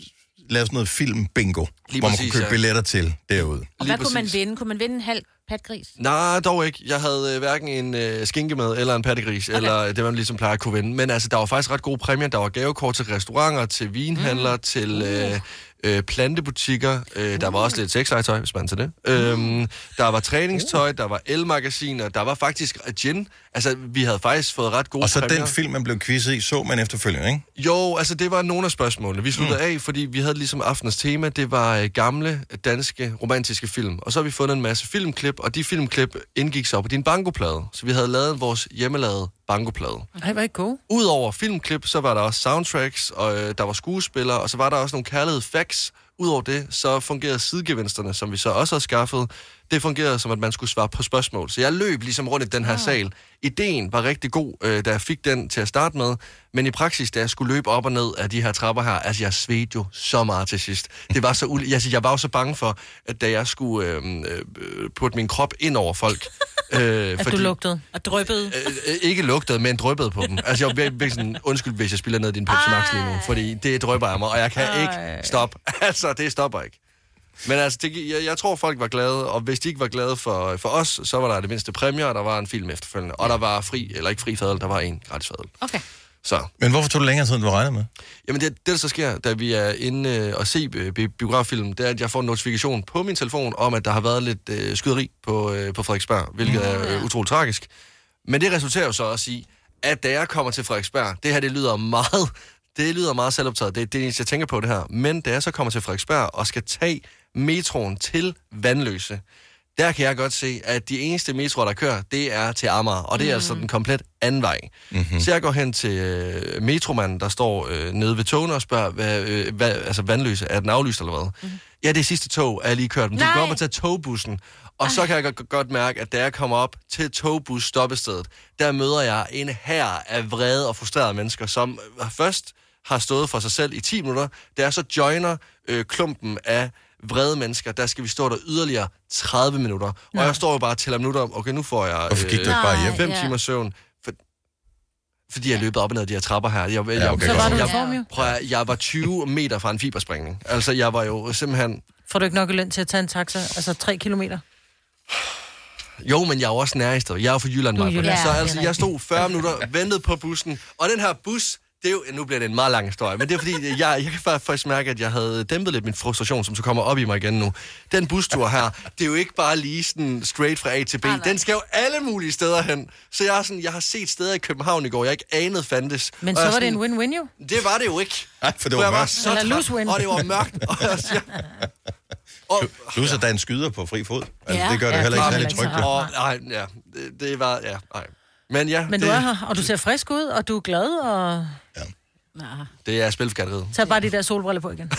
lave sådan noget film-bingo, Lige hvor man præcis, kunne købe ja. billetter til derude. Og hvad kunne man vinde? Kunne man vinde en halv patgris? Nej, dog ikke. Jeg havde øh, hverken en øh, skinkemad eller en pattegris, okay. eller det, man ligesom plejer at kunne vinde. Men altså, der var faktisk ret gode præmier. Der var gavekort til restauranter, til vinhandler, mm. til øh, øh, plantebutikker. Øh, der var også lidt sexlegetøj, hvis man til det. Mm. Øhm, der var træningstøj, der var elmagasiner, der var faktisk gin. Altså, vi havde faktisk fået ret gode Og så præmier. den film, man blev quizzet i, så man efterfølgende, ikke? Jo, altså det var nogle af spørgsmålene. Vi sluttede mm. af, fordi vi havde ligesom aftenens tema, det var øh, gamle, danske, romantiske film. Og så har vi fundet en masse filmklip, og de filmklip indgik så på din bankoplade. Så vi havde lavet vores hjemmelavede bankoplade. Ej, hvor er I gode. Udover filmklip, så var der også soundtracks, og øh, der var skuespillere, og så var der også nogle kærlighed facts. Udover det, så fungerede sidegevinsterne, som vi så også har skaffet. Det fungerede som, at man skulle svare på spørgsmål. Så jeg løb ligesom rundt i den her ja. sal. Ideen var rigtig god, øh, da jeg fik den til at starte med. Men i praksis, da jeg skulle løbe op og ned af de her trapper her, altså jeg svedte jo så meget til sidst. Det var så ul- altså, jeg var jo så bange for, at da jeg skulle øh, øh, putte min krop ind over folk... Øh, at fordi, du lugtede og dryppede? Øh, øh, ikke lugtede, men dryppede på dem. Altså jeg var virkelig sådan, undskyld, hvis jeg spiller ned i din Pepsi Max lige nu, fordi det drypper af mig, og jeg kan Ej. ikke stoppe. Altså, det stopper ikke. Men altså, det, jeg, jeg tror, folk var glade, og hvis de ikke var glade for, for os, så var der det mindste præmier, og der var en film efterfølgende. Og der var fri, eller ikke fri fadøl, der var en gratis fadøl. Okay. Så. Men hvorfor tog det længere tid, end du regnede med? Jamen, det, det der så sker, da vi er inde og se bi- biograffilm, det er, at jeg får en notifikation på min telefon om, at der har været lidt øh, skyderi på, øh, på Frederiksberg, hvilket er øh, utroligt tragisk. Men det resulterer jo så også i, at da jeg kommer til Frederiksberg, det her, det lyder meget, det lyder meget selvoptaget, det er det eneste, jeg tænker på det her. Men da jeg så kommer til Frederiksberg og skal tage metroen til Vanløse, der kan jeg godt se, at de eneste metroer, der kører, det er til Amager, og det er mm. altså den komplet anden vej. Mm-hmm. Så jeg går hen til øh, metromanden, der står øh, nede ved togene og spørger, hvad, øh, hvad, altså Vanløse, er den aflyst eller hvad? Mm-hmm. Ja, det er sidste tog, er jeg lige kørt. Men du kan gå op og tage togbussen. Og Ej. så kan jeg godt, godt mærke, at da jeg kommer op til togbus stoppestedet, der møder jeg en hær af vrede og frustrerede mennesker, som først har stået for sig selv i ti minutter, der så joiner øh, klumpen af vrede mennesker, der skal vi stå der yderligere tredive minutter. Nå. Og jeg står jo bare og tæller minutter. Okay, nu får jeg Hvorfor gik du ikke bare hjem? fem ja. timer søvn. For, fordi jeg løbet op og ned af de her trapper her. Jeg, jeg, ja, okay, så var du i jeg, form jo. prøv at, jeg var tyve meter fra en fibersprængning. Altså, jeg var jo simpelthen... Får du ikke nok løn til at tage en taxa? Altså tre kilometer? Jo, men jeg er jo også nærmest. Jeg er jo fra Jylland, Jylland. Ja, så altså, jeg stod fyrre minutter, ventede på bussen, og den her bus... Det er jo, nu bliver det en meget lang historie, men det er fordi, jeg, jeg kan faktisk mærke, at jeg havde dæmpet lidt min frustration, som så kommer op i mig igen nu. Den bustur her, det er jo ikke bare lige sådan straight fra A til B. Den skal jo alle mulige steder hen. Så jeg, er sådan, jeg har set steder i København i går, jeg ikke anede fandtes. Men så var sådan, det en win-win jo? Det var det jo ikke. Ja, for det var, var mørkt. så træt, og det var mørkt. Og jeg, og, Plus at der er en skyder på fri fod. Altså, ja, det gør det ja, heller ikke særlig trygt. Og, nej, ja, det, det var, ja, nej. Men ja. Men du det, er her, og du ser frisk ud, og du er glad, og... Ja. Nah. Det er spilforskatteriet. Tag bare de der solbriller på igen.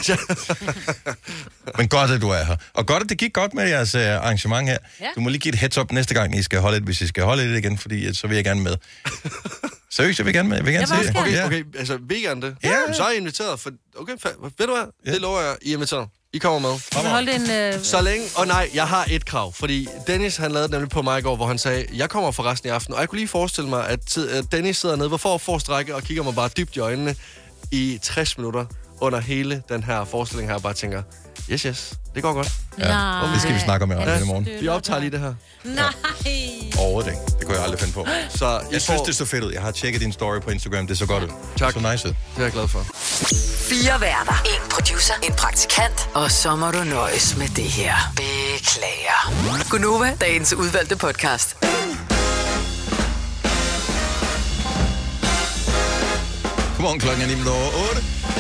Men godt, at du er her. Og godt, at det gik godt med jeres uh, arrangement her. Ja. Du må lige give et heads up næste gang, I skal holde det, hvis I skal holde det igen, fordi så vil jeg gerne med. Seriøst, jeg vil gerne med. Jeg vil gerne jeg se det. Okay, ja. okay, altså vil I gerne det? Ja. Så er I inviteret. For, okay, fa- ved du hvad? Ja. Det lover jeg, I er inviteret. I kommer med. Skal holde en... Uh... Så længe... Og nej, jeg har et krav. Fordi Dennis, han lavede nemlig på mig i går, hvor han sagde, jeg kommer for resten af aftenen. Og jeg kunne lige forestille mig, at, at Dennis sidder nede, hvor for forrest række og kigger mig bare dybt i øjnene i tres minutter under hele den her forestilling her, og bare tænker, yes, yes, det går godt. Ja. Det skal vi snakke om i retten i morgen. Vi optager lige det her. Nej. Overhovedet ikke. Det kunne jeg aldrig finde på. Så jeg, jeg synes, det er så fedt ud. Jeg har tjekket din story på Instagram. Det er så godt ud. Tak. Så nice ud. Det er jeg glad for. Fire værter. En producer. En praktikant. Og så må du nøjes med det her. Beklager. Gunova, dagens udvalgte podcast. Godmorgen, klokken er ni minutter over otte.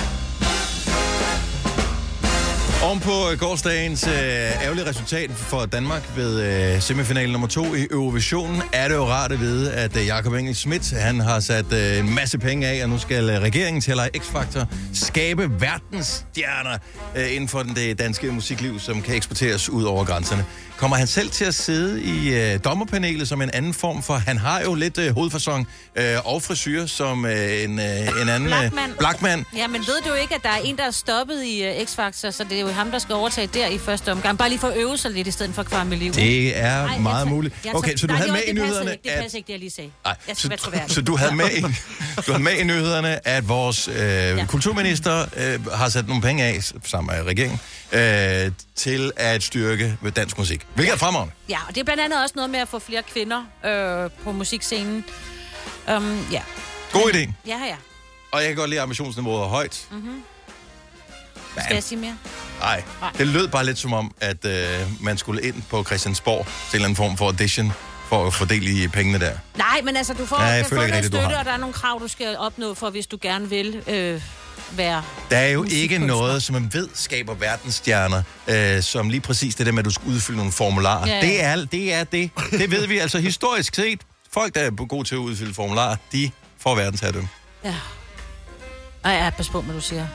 Oven på gårsdagens øh, ærgerlige resultat for Danmark ved øh, semifinalen nummer to i Eurovisionen, er det jo rart at vide, at øh, Jakob Engel-Schmidt, han har sat øh, en masse penge af, og nu skal øh, regeringen til at X-Factor skabe verdensstjerner øh, inden for den, det danske musikliv, som kan eksporteres ud over grænserne. Kommer han selv til at sidde i øh, dommerpanelet som en anden form for... Han har jo lidt øh, hovedfasong øh, og frisyr som øh, en, øh, en anden... Blackman. Øh, Blackman. Ja, men ved du ikke, at der er en, der er stoppet i uh, X-Factor, så det er jo ham, der skal overtage der i første omgang. Bare lige for at øve sig lidt, i stedet for at kvare med liv. Det er Ej, meget tager, muligt. Okay, så du nej, havde jo, med i nyhederne... Ikke, det passer at... ikke, det jeg lige sagde. Ej, jeg så, så, så du havde med i, du havde med i nyhederne, at vores øh, ja. kulturminister øh, har sat nogle penge af, sammen med regeringen, øh, til at styrke dansk musik. Hvilket er fremragende. Ja, og det er blandt andet også noget med at få flere kvinder øh, på musikscenen. Um, ja. God idé. Ja, ja. Og jeg kan godt lide, at ambitionsniveauet er højt. Mm-hmm. Skal jeg sige mere? Nej, det lød bare lidt som om, at øh, man skulle ind på Christiansborg til en eller anden form for audition for at fordele i pengene der. Nej, men altså, du får, ja, får noget rigtig, støtte, og der er nogle krav, du skal opnå for, hvis du gerne vil øh, være... Der er jo ikke noget, som man ved skaber verdensstjerner, øh, som lige præcis det der med, at du skal udfylde nogle formularer. Ja, ja. Det er det. Er det. Det ved vi altså historisk set. Folk, der er gode til at udfylde formularer, de får verdensherredømme. Ja. Ej, ja, pas på, hvad du siger.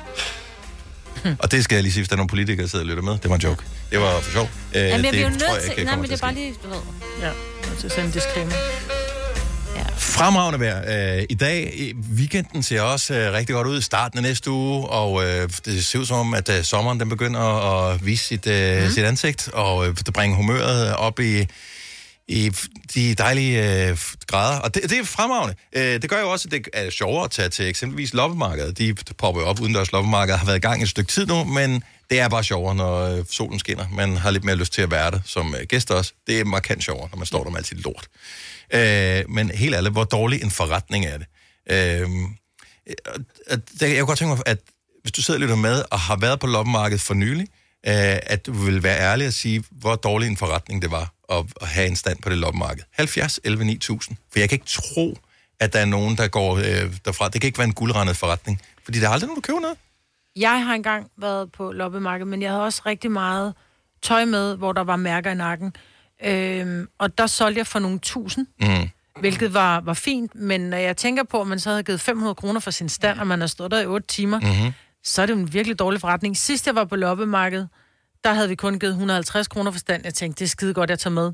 Og det skal jeg lige sige, hvis der er nogle politikere, der sidder og lytter med. Det var en joke. Det var for sjov. Øh, Jamen, jeg det er jo nødt jeg, til... Nej, men det er bare lige... Du ved. Ja, til at sende disclaimer. Ja. Fremragende vejr. Øh, I dag, i weekenden ser også øh, rigtig godt ud i starten af næste uge, og øh, det ser ud som om, at øh, sommeren den begynder at vise sit, øh, mm. sit ansigt, og øh, det bringer humøret op i... i de dejlige øh, grader. Og det, det er fremragende. Øh, det gør jo også, at det er sjovere at tage til eksempelvis loppemarkedet. De popper jo op udendørs loppemarkedet, har været i gang et stykke tid nu, men det er bare sjovere, når øh, solen skinner. Man har lidt mere lyst til at være der som øh, gæst også. Det er markant sjovere, når man står der med altid lort. Øh, men helt ærligt, hvor dårlig en forretning er det. Øh, jeg kunne godt tænke mig, at hvis du sidder og lytter med og har været på loppemarkedet for nylig, øh, at du vil være ærlig at sige, hvor dårlig en forretning det var at have en stand på det loppemarked. halvfjerds elleve ni tusind. For jeg kan ikke tro, at der er nogen, der går øh, derfra. Det kan ikke være en guldrendet forretning. Fordi der er aldrig nogen, der køber noget. Jeg har engang været på loppemarkedet, men jeg havde også rigtig meget tøj med, hvor der var mærker i nakken. Øhm, og der solgte jeg for nogle tusind, mm. hvilket var, var fint. Men når jeg tænker på, at man så havde givet fem hundrede kroner for sin stand, og man har stået der i otte timer, mm-hmm. så er det jo en virkelig dårlig forretning. Sidst jeg var på loppemarkedet, der havde vi kun givet et hundrede og halvtreds kroner for stand. Jeg tænkte, det er skide godt, jeg tager med.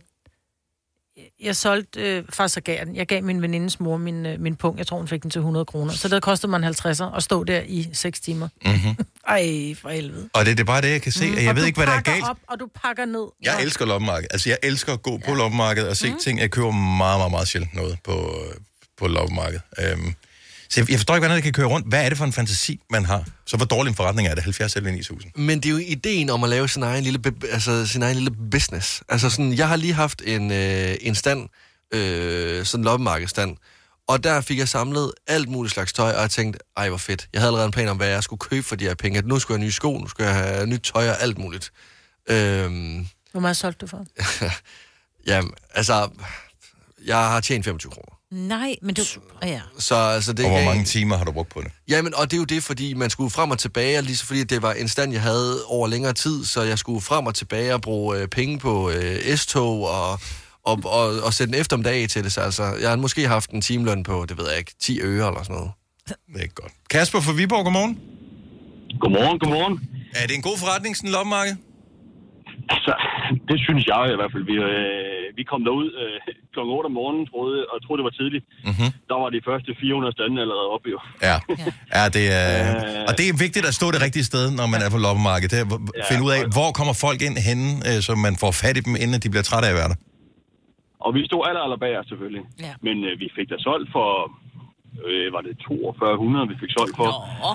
Jeg solgte, øh, faktisk så gav den. Jeg gav min venindes mor min, øh, min punkt. Jeg tror, hun fik den til hundrede kroner. Så det kostede mig en halvtredser at stå der i seks timer. Mm-hmm. Ej, for helvede. Og det, det er bare det, jeg kan se. Mm. Jeg og ved ikke, hvad der er galt. Op, og du pakker ned. Jeg elsker loppemarkedet. Altså, jeg elsker at gå på ja. loppemarkedet og se mm. ting. Jeg køber meget, meget, meget sjældent noget på, på loppemarkedet. Um, Så jeg forstår ikke, hvordan det kan køre rundt. Hvad er det for en fantasi, man har? Så hvor dårlig en forretning er det? halvfjerds eller ni tusind. Men det er jo ideen om at lave sin egen lille, altså, sin egen lille business. Altså sådan, jeg har lige haft en, øh, en stand, øh, sådan en loppemarkedstand, og der fik jeg samlet alt muligt slags tøj, og jeg tænkte, ej hvor fedt. Jeg havde allerede en plan om, hvad jeg skulle købe for de her penge. At nu skulle jeg have nye sko, nu skulle jeg have nyt tøj og alt muligt. Øhm... Hvor meget solgte du for? Jamen, altså, jeg har tjent femogtyve kroner. Nej, men du... Ja. Så, altså, det og hvor mange timer har du brugt på det? Jamen, og det er jo det, fordi man skulle frem og tilbage, lige så fordi det var en stand, jeg havde over længere tid, så jeg skulle frem og tilbage og bruge øh, penge på øh, S-tog og, og, og, og sætte en eftermiddag til det. Så altså, jeg har måske haft en timeløn på, det ved jeg ikke, ti øre eller sådan noget. Det er godt. Kasper fra Viborg, godmorgen. Godmorgen, godmorgen. Er det en god forretning, sådan en loppemarked? Altså, det synes jeg i hvert fald. Vi, øh, vi kom derud øh, klokken otte om morgenen, troede, og troede, det var tidligt. Mm-hmm. Der var de første fire hundrede stande allerede oppe, jo. Ja, ja det er, og det er vigtigt at stå det rigtige sted, når man er på loppemarkedet. Det er at finde ud af, hvor kommer folk ind henne, øh, så man får fat i dem, inden de bliver trætte af at være der. Og vi stod aller, aller bag os, selvfølgelig. Ja. Men øh, vi fik da solgt for, øh, var det toogfyrre hundrede, vi fik solgt for. Nå.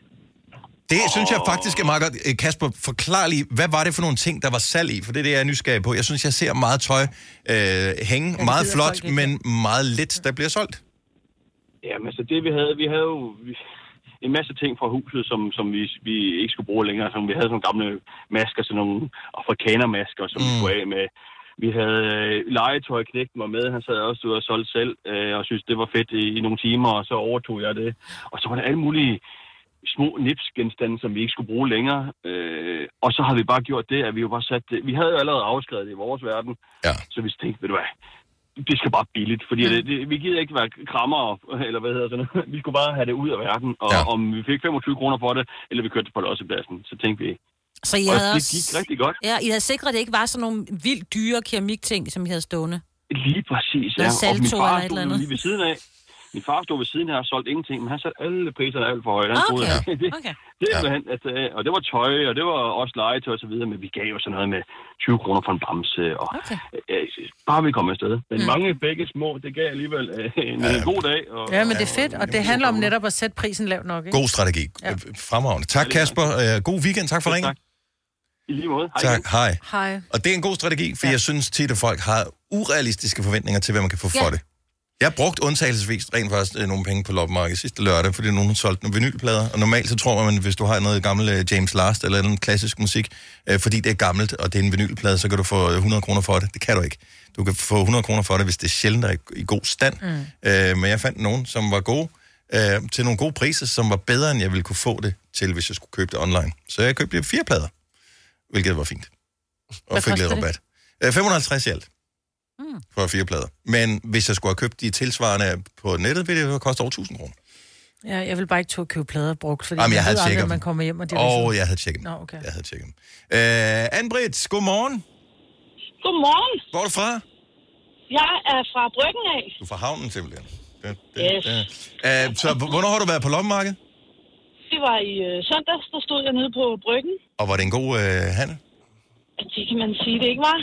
Det synes jeg faktisk er meget godt. Kasper, forklar lige, hvad var det for nogle ting, der var salg i? For det er det, jeg er nysgerrig på. Jeg synes, jeg ser meget tøj øh, hænge, ja, meget flot, men meget lidt, der bliver solgt. Jamen, altså det vi havde, vi havde jo en masse ting fra huset, som, som vi, vi ikke skulle bruge længere. Som vi havde sådan nogle gamle masker, sådan nogle afrikanermasker, som mm. vi skulle af med. Vi havde øh, legetøj, knægten var med, han sad også ud og solgte selv, øh, og synes det var fedt i, i nogle timer, og så overtog jeg det. Og så var der alle mulige små nipsgenstande, som vi ikke skulle bruge længere. Øh, og så har vi bare gjort det, at vi jo bare sat det. Vi havde jo allerede afskrevet det i vores verden. Ja. Så vi tænkte, ved du hvad, det skal bare billigt. Fordi mm. det, det, vi gider ikke være krammer, eller hvad hedder sådan. Vi skulle bare have det ud af verden. Og ja. Om vi fik femogtyve kroner for det, eller vi kørte det på lossepladsen, så tænkte vi, Så I og havde det også... gik rigtig godt. Ja, I havde sikret, at det ikke var sådan nogle vildt dyre keramikting, som I havde stående. Lige præcis, ja. Noget Og min salto far eller et eller stod jo andet. lige ved siden af. Min far stod ved siden her og solgte ingenting, men han satte alle priserne alt for højt. Han Okay. troede, at det, Okay. det, ja. han, at, og det var tøj, og det var også legetøj og så videre, men vi gav jo sådan noget med tyve kroner for en bamse, og okay. øh, bare vi kom afsted. Men Mm. mange begge små, det gav alligevel øh, en ja. god dag. Og, Ja, men det er fedt, og det handler om netop at sætte prisen lavt nok, ikke? God strategi. Ja. Fremragende. Tak, Kasper. Øh, God weekend. Tak for ringen. I lige måde. Hej. Tak. Hej. Hej. Og det er en god strategi, for ja. jeg synes tit, at folk har urealistiske forventninger til, hvad man kan få Ja. for det. Jeg har brugt undtagelsesvis rent faktisk øh, nogle penge på loppemarkedet sidste lørdag, fordi nogen har solgt nogle vinylplader. Og normalt så tror man, hvis du har noget gammel øh, James Last eller noget klassisk musik, øh, fordi det er gammelt, og det er en vinylplade, så kan du få hundrede kroner for det. Det kan du ikke. Du kan få hundrede kroner for det, hvis det er sjældent er i god stand. Mm. Øh, men jeg fandt nogen, som var gode, øh, til nogle gode priser, som var bedre, end jeg ville kunne få det til, hvis jeg skulle købe det online. Så jeg købte fire plader, hvilket var fint. Og Hvad fik lidt koster rabat. Øh, fem hundrede og halvtreds i alt. Mm. For fire plader. Men hvis jeg skulle have købt de tilsvarende på nettet, ville det koste over tusind kroner. Ja, jeg vil bare ikke turde købe plader brugt, fordi Jamen, jeg man havde ved aldrig, tjekket at man dem. kommer hjem, og det er Åh, sådan- oh, jeg havde tjekket dem. Nå, okay. Jeg havde tjekket dem. Øh, Ann-Britt, godmorgen. Godmorgen. Hvor er du fra? Jeg er fra Bryggen af. Du er fra havnen simpelthen. Det, det, Yes. det. Uh, så h- hvornår har du været på loppemarkedet? Det var i øh, søndags, der stod jeg nede på Bryggen. Og var det en god øh, handel? Det kan man sige, det ikke var.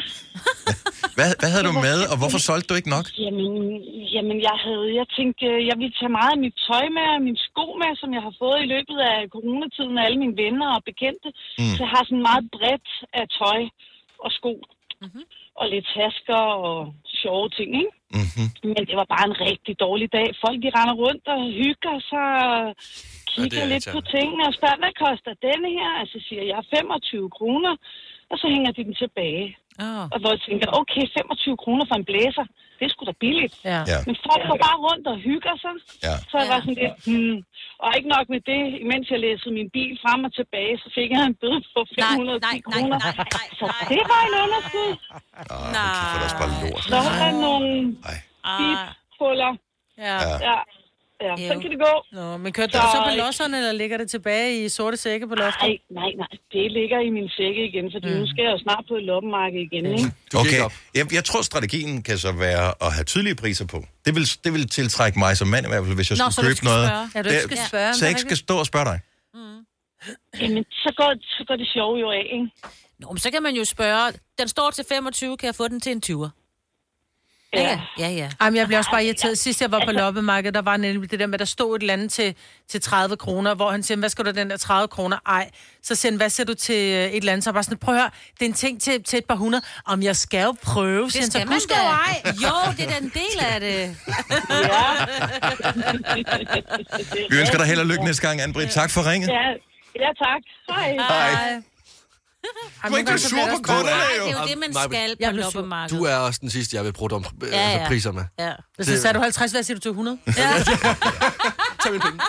Hvad, hvad havde du med, og hvorfor solgte du ikke nok? Jamen, jamen jeg havde, jeg tænkte, øh, jeg ville tage meget af mit tøj med, og mine sko med, som jeg har fået i løbet af coronatiden af alle mine venner og bekendte. Mm. Så jeg har sådan meget bredt af tøj og sko. Mm-hmm. Og lidt tasker og sjove ting, ikke? Mm-hmm. Men det var bare en rigtig dårlig dag. Folk, de render rundt og hygger sig og kigger Ja, ja, det er lidt på irriterende. tingene og spørger, hvad koster denne her? Altså siger jeg femogtyve kroner, og så hænger de den tilbage. Oh. Og hvor jeg tænker, okay, femogtyve kroner for en blæser, det er sgu da billigt. Ja. Ja. Men folk går bare rundt og hygger sig. Ja. Så jeg var sådan lidt, hmm. Og ikke nok med det, imens jeg læsede min bil frem og tilbage, så fik jeg en bøde på fem hundrede og ti kroner. Så det var en underskud. Ah, nej. Det er også bare lort. Så var der nogle Ej. biphuller. Ja. Ja. Ja. Ja, så kan det gå. Nå, men kørte du så på losserne, eller ligger det tilbage i sorte sække på loftet? Nej, nej, nej. Det ligger i min sække igen, fordi mm. nu skal jeg jo snart på et loppemarked igen, ikke? Okay, jeg, jeg tror, strategien kan så være at have tydelige priser på. Det vil, det vil tiltrække mig som mand i hvert fald, hvis jeg Nå, skulle så du købe skal noget. spørge. Ja, du ikke skal spørge, Så men jeg ikke det er skal stå og spørge dig. Jamen, så går, så går det sjove jo af, ikke? Nå, men så kan man jo spørge, den står til femogtyve, kan jeg få den til en tyver? Ja, ja, ja. Jamen, jeg bliver også bare irriteret. Sidst jeg var på loppemarkedet, der var nemlig det der med, der stod et eller andet til, til tredive kroner, hvor han siger, hvad skal du den der tredive kroner? Ej. Så siger han, hvad siger du til et eller andet? Så jeg bare sådan, prøv at høre, det er en ting til, til et par hundrede. Om jeg skal jo prøve, siger han, Det så skal man husk da. jo ej. Jo, det er da en del af det. Vi ønsker dig held og lykke næste gang, Ann-Britt. Tak for ringet. Ja, ja tak. Hej. Hej. Du må ikke være sur på kunderne, jo. Det er jo det, man skal på loppemarkedet. Du er også den sidste, jeg vil bruge om øh, Ja, ja. altså, priser med. Ja. Hvis så sagde du halvtreds, hvad siger du til hundrede? Ja. Tag min penge.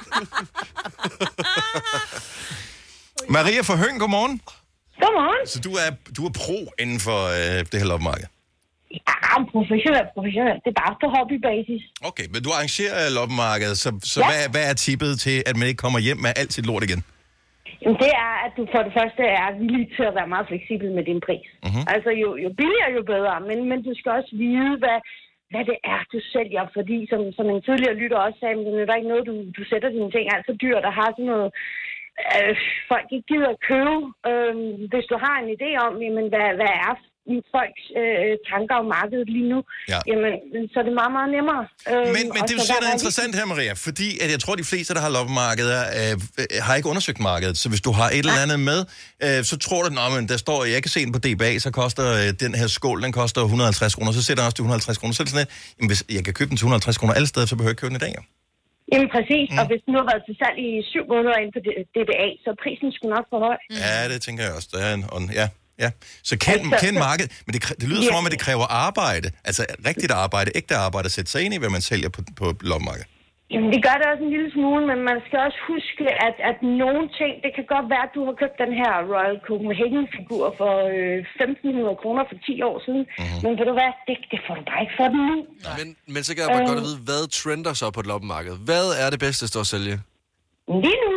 Maria fra Høng, godmorgen. Godmorgen. Så du er, du er pro inden for øh, det her loppemarked? Ja, professionelt, professionelt. Det er bare på hobbybasis. Okay, men du arrangerer loppemarkedet, så, så Ja. hvad, hvad er tippet til, at man ikke kommer hjem med alt sit lort igen? Jamen, det er, at du for det første er villig til at være meget fleksibel med din pris. Mm-hmm. Altså, jo, jo billigere, jo bedre. Men, men du skal også vide, hvad, hvad det er, du sælger. Fordi, som, som en tidligere lytter også sagde, men det er ikke noget, du, du sætter dine ting alt så dyrt, der har sådan noget, øh, folk ikke gider at købe. Øh, hvis du har en idé om, jamen, hvad, hvad er folks øh, tanker om markedet lige nu, Ja. jamen, så er det meget, meget nemmere. Øh, Men, men og det så du siger, der der er er interessant her, Maria, fordi at jeg tror, de fleste, der har loppemarkeder, øh, øh, har ikke undersøgt markedet. Så hvis du har et eller andet med, øh, så tror du, at der står, jeg kan se den på D B A, så koster øh, den her skål, den koster et hundrede og halvtreds kroner, så sætter jeg også til et hundrede og halvtreds kroner. Så er det sådan, at jamen, hvis jeg kan købe den til et hundrede og halvtreds kroner alle steder, så behøver jeg ikke købe den i dag. Jo. Jamen præcis, mm. og hvis den nu har været til salg i syv måneder inde på D B A, så er prisen sgu nok for høj. Mm. Ja, det tænker jeg også. Der er en, og, ja, ja. Så kend, Altså, kend markedet, men det, kræ- det lyder Ja. som om, at det kræver arbejde, altså rigtigt arbejde, ægte arbejde, at sætte sig ind i, hvad man sælger på, på loppemarkedet. Jamen, det gør det også en lille smule, men man skal også huske, at, at nogle ting, det kan godt være, at du har købt den her Royal Copenhagen-figur for øh, femten hundrede kroner for ti år siden, mm-hmm. men ved du hvad, det, det får du bare ikke for den nu. Men, men så kan jeg bare Øh. godt at vide, hvad trender så på et loppemarked? Hvad er det bedste at stå og sælge? Lige nu,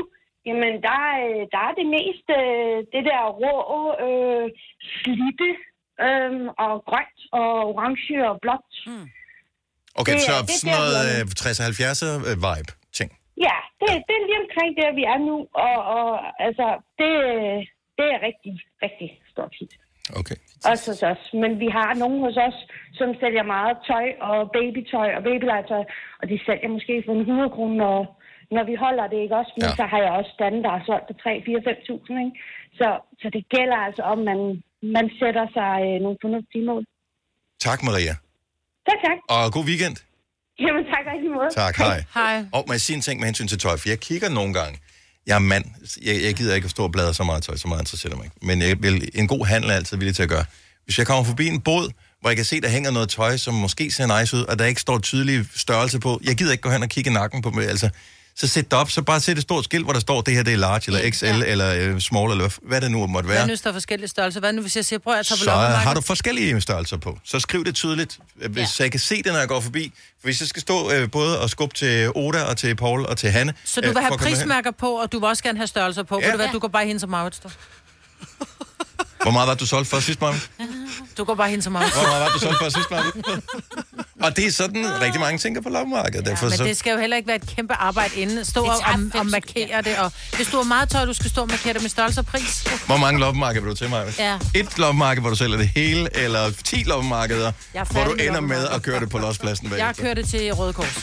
Jamen, der, er- der er det mest øh, det der rå, øh, slitte øh, og grønt og orange og blåt. Mm. Okay, Det så er- det er sådan noget der, hvor- øh, tres halvfjerdser vibe ting. Ja, det, det er lige omkring der, vi er nu. Og, og altså, det, det er rigtig, rigtig stort hit. Okay. Også hos os. Men vi har nogen hos os, som sælger meget tøj og babytøj og babylegetøj. Og de sælger måske for en hundrede kroner, når, når vi holder det, ikke også? Men ja. Så har jeg også stande, der er solgt på tre, fire, fem tusind, ikke? Så, så det gælder altså om, man, man sætter sig øh, nogle fornuftige mål. Tak, Maria. Tak, tak. Og god weekend. Jamen, tak rigtig måde. Tak, hej. Hej. Og må jeg sige en ting med hensyn til tøj, for jeg kigger nogle gange. Jeg er mand. Jeg, jeg gider ikke at stå og bladre så meget tøj, så meget interesserer mig ikke. Men jeg vil, en god handel er altid villig til at gøre. Hvis jeg kommer forbi en bod, hvor jeg kan se, der hænger noget tøj, som måske ser nice ud, og der ikke står tydelig størrelse på, jeg gider ikke gå hen og kigge i nakken på mig. Altså, så sæt det op, så bare sæt et stort skilt, hvor der står, det her det er large, eller X L, ja. eller uh, small, eller hvad det nu måtte være. Hvad nu, der er forskellige størrelser? Hvad nu, hvis jeg siger, prøv at tage på Så loppemarked? har du forskellige størrelser på. Så skriv det tydeligt, hvis ja. så jeg kan se det, når jeg går forbi. For hvis jeg skal stå øh, både og skubbe til Oda, og til Paul, og til Hanne. Så du vil øh, have for at komme hen. prismærker på, og du vil også gerne have størrelser på. Ja. Ved du hvad, du går bare hen som Maurits, du. Hvor meget var det, du solgte for sidst, Maja? Du går bare hen som Maurits. Hvor meget var det, du solgte for sidst, Maja? Og det er sådan, rigtig mange tænker på loppemarkedet. Ja, Derfor, men så... det skal jo heller ikke være et kæmpe arbejde inden. Stå og, og, og markere det. Og hvis du har meget tøj, du skal stå og markere det med størrelse og pris. Hvor mange loppemarkeder vil du til, Maja? Ja. Et loppemarked, hvor du sælger det hele, eller ti loppemarkeder, Jeg er hvor du færdig med ender med loppemarked. at køre det på lospladsen Jeg bagefter. kører det til Røde Kors.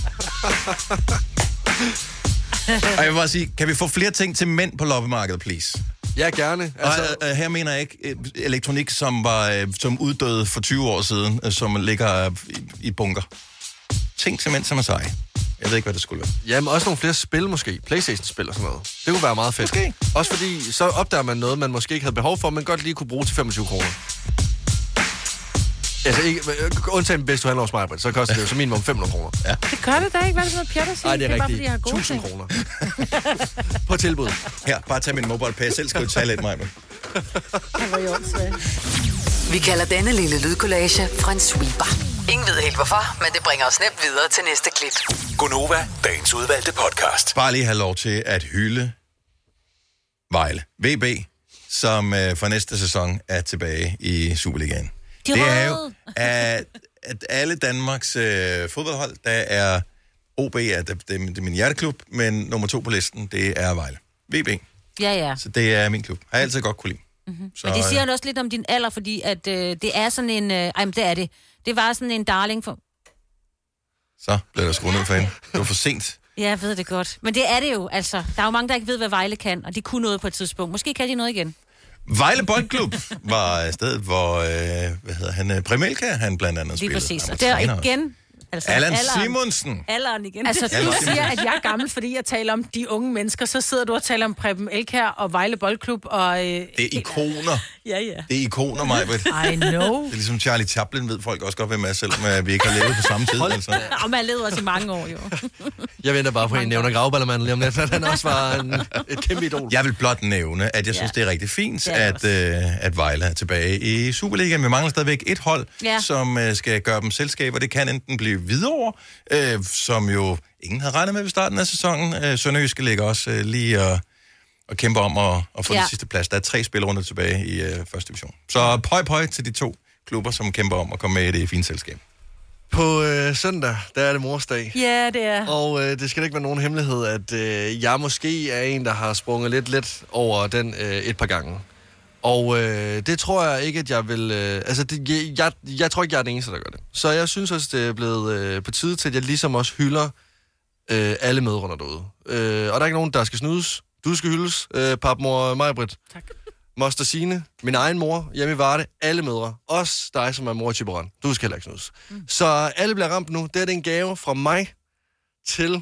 Og jeg vil bare sige, kan vi få flere ting til mænd på loppemarkedet, please? Ja, gerne. Altså... Og, øh, her mener jeg ikke øh, elektronik, som var øh, som uddøde for tyve år siden, øh, som ligger øh, i, i bunker. Ting til mænd, som er seje. Jeg ved ikke, hvad det skulle være. Jamen, også nogle flere spil måske. PlayStation-spil og sådan noget. Det kunne være meget fedt. Okay. Også fordi, så opdager man noget, man måske ikke havde behov for, men godt lige kunne bruge til femogtyve kroner. Altså, ikke, undtagen bedst du handler hos mig, så koster det jo som minimum fem hundrede kroner. Ja. Det gør det da ikke. Hvad er det sådan noget pjat at sige? Nej, det er, bare, rigtigt. fordi jeg har gode tusind ting. kroner. På tilbud. Her, bare tag min mobile pay. Jeg selv skal jo tage lidt, mig. Det var jo åndssvagt. Vi kalder denne lille lydkollage en sweeper. Ingen ved helt hvorfor, men det bringer os nemt videre til næste klip. Gonova, dagens udvalgte podcast. Bare lige have lov til at hylde Vejle. V B, som øh, for næste sæson er tilbage i Superligaen. De det er røde. jo, at, at alle Danmarks øh, fodboldhold, der er O B, er, det, det, det er min hjerteklub, men nummer to på listen, det er Vejle. V B. Ja, ja. Så det er min klub. Har jeg altid godt kunne lide. Mm-hmm. Så, Men det siger øh, jo også lidt om din alder, fordi at, øh, det er sådan en... Øh, ej, men det er det. Det var sådan en darling for... Så blev der skruet ned for hende. Det var for sent. Ja, jeg ved det godt. Men det er det jo, altså. Der er jo mange, der ikke ved, hvad Vejle kan, og de kunne noget på et tidspunkt. Måske kan de noget igen. Vejle Boldklub var stedet, hvor, øh, hvad hedder han, øh, Primelka, han blandt andet Lige spillede. præcis. Han Og var der træner også. igen... Altså, Allan alderen. Simonsen. Alderen igen. Altså, Allan du Simonsen. siger, at jeg er gammel, fordi jeg taler om de unge mennesker. Så sidder du og taler om Preben Elkjær og Vejle Boldklub. Og, øh, Det er ikoner. Ja, ja. Det er ikoner, Majbrit. I know. Det er ligesom Charlie Chaplin, ved folk også godt, hvem er, selvom øh, vi ikke har levet på samme tid. Altså. Og man levede også i mange år, jo. Jeg venter bare på, at en nævner Gravballermanden lige om lidt, at han også var en, et kæmpe idol. Jeg vil blot nævne, at jeg synes, Ja. det er rigtig fint, Det er at, øh, at Vejle er tilbage i Superligaen. Vi mangler stadigvæk et hold, Ja. som øh, skal gøre dem selskaber. Det kan enten blive Hvidovre, øh, som jo ingen havde regnet med ved starten af sæsonen. Øh, Sønderjyske ligger også øh, lige og, og kæmper om at, at få ja. Ja. den sidste plads. Der er tre spilrunder tilbage i øh, første division. Så pøj pøj til de to klubber, som kæmper om at komme med i det fine selskab. På øh, søndag, der er det morsdag. Ja, det er. Og øh, det skal da ikke være nogen hemmelighed, at øh, jeg måske er en, der har sprunget lidt let over den øh, et par gange. Og øh, det tror jeg ikke, at jeg vil... Øh, altså, det, jeg, jeg, jeg tror ikke, jeg er den eneste, der gør det. Så jeg synes også, det er blevet øh, på tide til, at jeg ligesom også hylder øh, alle medrunder derude. Øh, og der er ikke nogen, der skal snydes. Du skal hyldes, øh, papmor Majbrit. Tak. Moster Signe, min egen mor, hjemme i Varde, alle mødre. Også dig, som er mor i Thyborøn. Du skal heller ikke snydes. Mm. Så alle bliver ramt nu. Det er en gave fra mig til...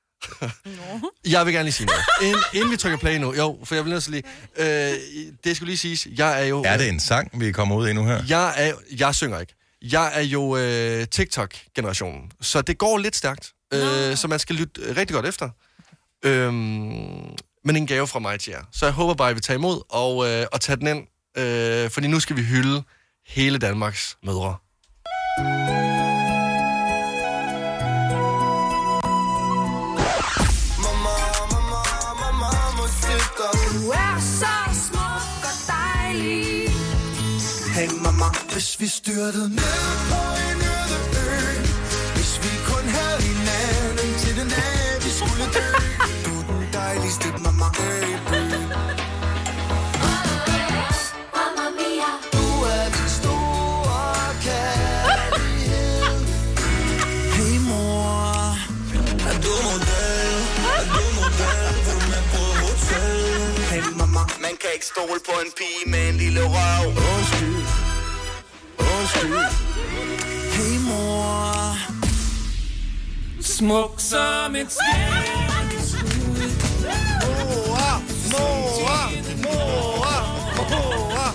Jeg vil gerne lige sige noget. Ind, inden vi trykker play nu, jo, for jeg vil nødt til lige... Øh, det skulle lige siges, jeg er jo... Er det en sang, vi kommer ud i nu her? Jeg er... Jeg synger ikke. Jeg er jo øh, TikTok-generationen, så det går lidt stærkt. Øh, så man skal lytte rigtig godt efter. Øhm, men en gave fra mig til jer. Så jeg håber bare, at I vil tage imod og, øh, og tage den ind. Øh, fordi nu skal vi hylde hele Danmarks mødre. Hvis vi styrtede ned på en øde ø, hvis vi kun havde hinanden til den dag, vi skulle dø. Du er den dejligste mamma øby. Mamma mia. Du er den store kærlighed. Hey mor, er du model? Er du model? Vil du med på hotel? Hey mamma, man kan ikke stole på en pige med en lille røv. Undskyld. Undskyld. Hey mor. Smuk som et stjerneskud. Mor, mor, mor, mor.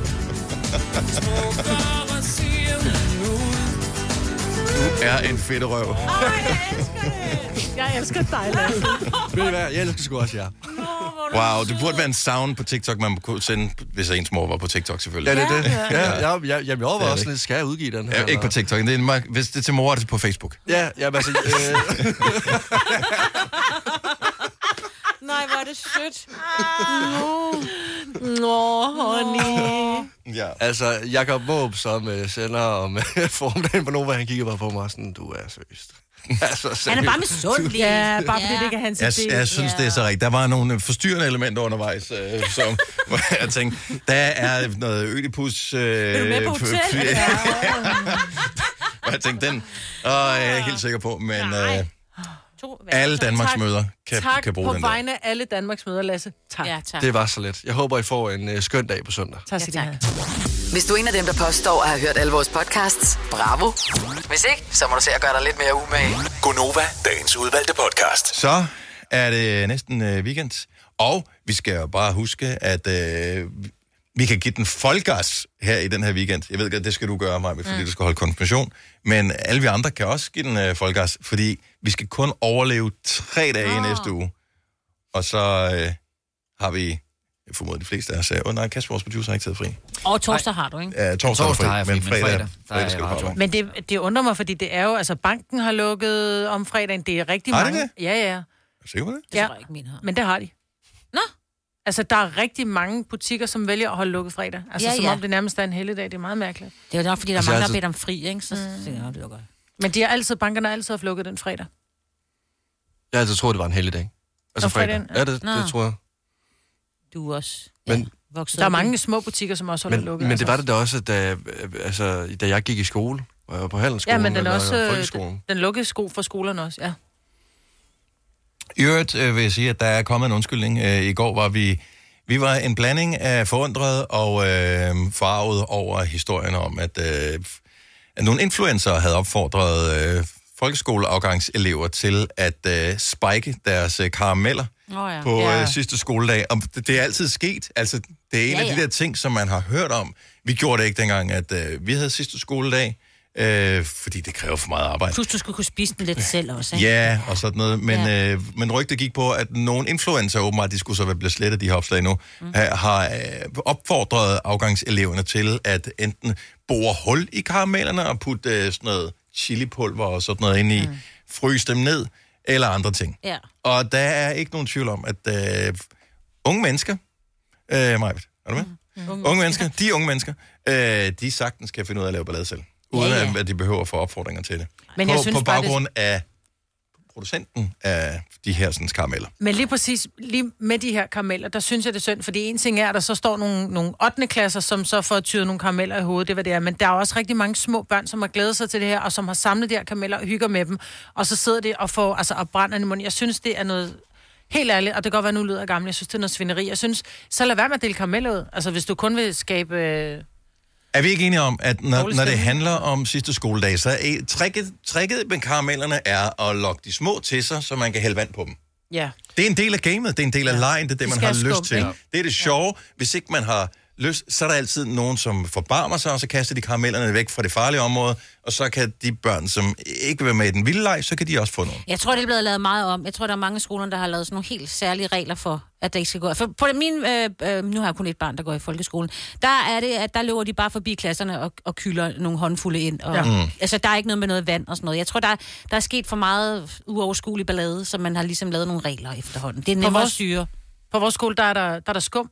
Smukkere siger hun ud. Du er en fedterøv. Åh, jeg elsker det. Jeg elsker dig, Lasse. Ved I hvad? Jeg elsker sgu også jer. Wow, det burde være en sound på TikTok, man kunne sende, hvis ens mor var på TikTok, selvfølgelig. Ja, det er det. Ja, ja, ja, jeg overvejer også lidt, skal jeg udgive den her? Ja, ikke på TikTok. Det er, hvis det er til mor, er det på Facebook. Ja, ja, altså... Øh... Nej, hvor er det sødt. Nå, honey. Ja. Altså, Jakob Måb, som uh, sender om uh, formiddagen på Nova, han kigger bare på mig sådan, du er seriøst. Altså, han er bare misundelig. Ja, bare fordi det ikke er hans jeg, idé. jeg synes, det er så rigtigt. Der var nogle forstyrrende elementer undervejs, øh, som, hvor jeg tænkte, der er noget Ødipus... Øh, er du med på hotel? Og jeg tænkte, den og jeg er ikke helt sikker på, men øh, alle Danmarks tak, møder kan, tak kan bruge på den der. vegne af alle Danmarks møder, Lasse. Tak. Ja, tak. Det var så let. Jeg håber, I får en uh, skøn dag på søndag. Tak skal ja, du have. Hvis du er en af dem, der påstår at have hørt alle vores podcasts, bravo. Hvis ikke, så må du se at gøre dig lidt mere umage. Gonova, dagens udvalgte podcast. Så er det næsten øh, weekend, og vi skal jo bare huske, at øh, vi kan give den folkegas her i den her weekend. Jeg ved ikke, det skal du gøre, Maja, fordi mm. du skal holde konfirmation. Men alle vi andre kan også give den øh, folkegas, fordi vi skal kun overleve tre dage oh. i næste uge. Og så øh, har vi, jeg formoder de fleste af os, åh nej, Kasper, vores producer, har ikke taget fri. Og torsdag har du, ikke? Ja, torsdag, torsdag har jeg fri, men fredag, fredag, fredag skal du Men det, det undrer mig, fordi det er jo, altså banken har lukket om fredagen, det er rigtig har mange. Det? Ja, ja. Er du sikker på det? Det ja. tror jeg ikke, min har. Men det har de. Nå? Altså, der er rigtig mange butikker, som vælger at holde lukket fredag. Altså, Ja, som ja. om det nærmest er en helligdag. Det er meget mærkeligt. Det er jo nok, fordi der er Altså, mange, der altså- har bedt om fri, ikke? Så mm. tænker jeg, det er godt. Men de har altid, bankerne har altid haft lukket den fredag. Jeg altid troede, det var en heldig dag. Altså Nå, fredag. fredagen, ja. Ja, det, Nå. det tror jeg. Du er også Men, vokset Der er op i- mange små butikker, som også holder men, lukket. men altså. det var det da også, da, øh, altså, da jeg gik i skole, og jeg var på handelsskolen, Ja, men den er eller også folkeskolen. den, den lukkede sko for skolerne også, ja. I øvrigt øh, vil jeg sige, at der er kommet en undskyldning. Øh, I går var vi, vi var en blanding af forundret og øh, forarvet over historien om, at, øh, at nogle influencer havde opfordret øh, folkeskoleafgangselever til at øh, spike deres øh, karameller Åh, ja. på Ja. øh, sidste skoledag. Og det, det er altid sket. Altså, det er en Ja, af de ja. der ting, som man har hørt om. Vi gjorde det ikke dengang, at øh, vi havde sidste skoledag, øh, fordi det kræver for meget arbejde. Plus, du skulle kunne spise den lidt selv også, ikke? Ja, og sådan noget. Men, Ja. øh, men rygtet gik på, at nogle influencer, åbenbart, de skulle så være blevet slettet, de her opslag nu, mm. har øh, opfordret afgangseleverne til at enten bore hul i karamellerne og putte øh, sådan noget chilipulver og sådan noget ind i, mm. fryse dem ned, eller andre ting. Ja. Og der er ikke nogen tvivl om, at øh, unge mennesker, øh, Majbet, er du med? Mm. Unge, unge mennesker, de unge mennesker, øh, de sagtens kan finde ud af at lave ballade selv, uden Ja, ja, ja. ja. at de behøver at få opfordringer til det. Men på, jeg synes på bare, det- baggrund af producenten af de her sådan, karameller. Men lige præcis, lige med de her karameller, der synes jeg, det er synd, fordi en ting er, at der så står nogle, nogle ottende klasser, som så får tyret nogle karameller i hovedet, det er, hvad det er, men der er også rigtig mange små børn, som har glædet sig til det her, og som har samlet de her karameller og hygger med dem, og så sidder de og får, altså, og brænder i munden. Jeg synes, det er noget, helt ærligt, og det kan godt være, nu lyder jeg gammel, jeg synes, det er noget svineri. Jeg synes, så lad være med at dele karameller ud. Altså, hvis du kun vil skabe... Øh... Er vi ikke enige om, at når, Dårlig når det stemning. handler om sidste skoledag, så er tricket, tricket med karamellerne er at lokke de små til sig, så man kan hælde vand på dem. Ja. Det er en del af gamet, det er en del af lejen, det er det, De man skal har have lyst skub, til. ikke? Det er det sjove. Hvis ikke man har lyst, så er der altid nogen, som forbarmer sig, og så kaster de karamellerne væk fra det farlige område, og så kan de børn, som ikke vil være med i den vilde leg, så kan de også få nogen. Jeg tror, det er blevet lavet meget om. Jeg tror, der er mange skoler, der har lavet sådan nogle helt særlige regler for, at det ikke skal gå. For på det, min, øh, øh, nu har jeg kun et barn, der går i folkeskolen. Der er det, at der løber de bare forbi klasserne og, og kylder nogle håndfulde ind. Og, Ja. Mm. Altså, der er ikke noget med noget vand og sådan noget. Jeg tror, der, der er sket for meget uoverskuelig ballade, så man har ligesom lavet nogle regler efterhånden. Det er På nemmere at vores, styre. på vores skole, der er der, der, er der skum.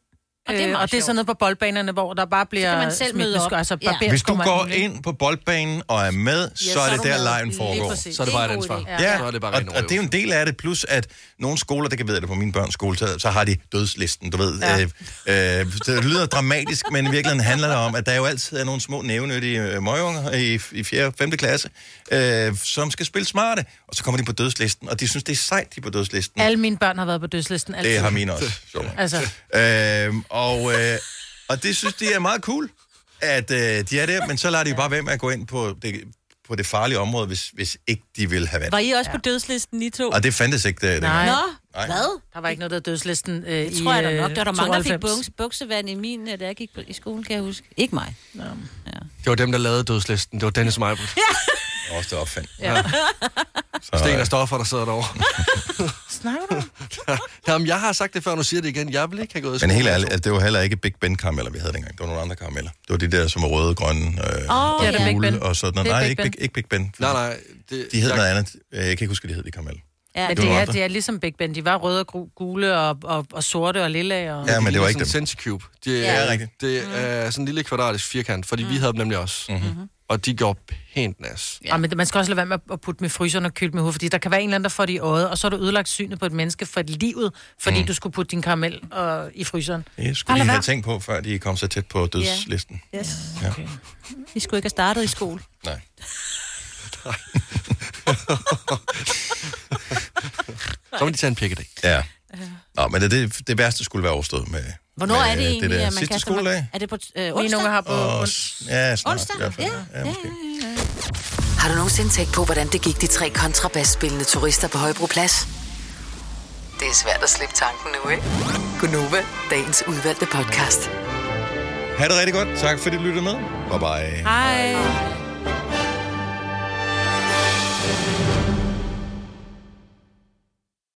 Og det er, øh, og det er sådan noget på boldbanerne, hvor der bare bliver... Så kan man selv møde op. Altså, Ja. Hvis du går ind på boldbanen og er med, Ja, så er det så er der, du med. lejen Lige foregår. præcis. Så er det bare et ansvar. Ja, Ja. Så er det bare og, ren og det er jo en del af det, plus at nogle skoler, det kan jeg vide det på min børns skole, så, så har de dødslisten, du ved. Ja. Øh, øh, det lyder dramatisk, men i virkeligheden handler det om, at der jo altid er nogle små nævnyttige øh, møgunger i, i fjerde og femte klasse, øh, som skal spille smarte, og så kommer de på dødslisten, og de synes, det er sejt, de er på dødslisten. Alle mine børn har været på dødslisten. Altid. Det har mine også. Så. Altså. Øh, og, øh, og det synes de er meget cool, at øh, de er der, men så lader de jo bare være med at gå ind på det, på det farlige område, hvis, hvis ikke de vil have vand. Var I også ja. på dødslisten, I to? Og det fandtes ikke der. Nej. Nå, Nej. hvad? Der var ikke noget, der dødslisten øh, Det i tror jeg da nok. Der var der mange, der fik tooghalvfems. buks, buksevand i min, da jeg gik på, i skole, kan jeg huske. Ikke mig. Nå. Ja. Det var dem, der lavede dødslisten. Det var Dennis Meibel. Ja. Også det opfandt. Ja. Sten og Stoffer, der sidder derovre. Snakker du? Jamen, jeg har sagt det før, nu siger det igen. Jeg vil ikke have gået i Men skole. helt ærligt, altså, det var heller ikke Big Ben karameller, vi havde dengang. Det var nogle andre karameller. Det var de der, som var røde, grønne, øh, Åh, og ja, det er Big gule Ben. og sådan noget. Det er Nej, Big ikke Ben. Big, ikke Big Ben. Nej, nej. Det, De hed jeg, noget andet. Jeg kan ikke huske, hvad de hed, de karameller. Ja, Men Det det var er, andre. det er ligesom Big Ben. De var røde og gru- gule og, og, og sorte og lille. Og... Ja, men det var ikke dem. sådan en Centicube. Det Ja, er, rigtigt. det er sådan en lille kvadratisk firkant, fordi mm. vi havde dem nemlig også. Mm-hmm. Og de går pænt nas. Ja. Ja, men man skal også lade være med at putte dem i fryseren og køle dem i hovedet, fordi der kan være en eller anden, der får det i øjet, og så er du ødelagt synet på et menneske for livet, fordi mm. du skulle putte din karamel og, i fryseren. Det skulle de have tænkt på, før de kom så tæt på dødslisten. Yes. Ja. Okay. Vi skulle ikke have startet i skole. Nej. Så må de tage en pik i dag. Ja. Nå, men det, det, det værste skulle være overstået med... Hvornår med er det egentlig, det der at man sidste kaster skoledag? mig? Er det på øh, Mine onsdag? unger har på Og, ons- ja, snart. Onsdag? I hvert fald. Ja, Ja, måske. Har du nogensinde tænkt på, hvordan det gik de tre kontrabasspillende turister på Højbroplads? Det er svært at slippe tanken nu, ikke? Gunova, dagens udvalgte podcast. Ha' det rigtig godt. Tak fordi du lyttede med. Bye bye. Hej.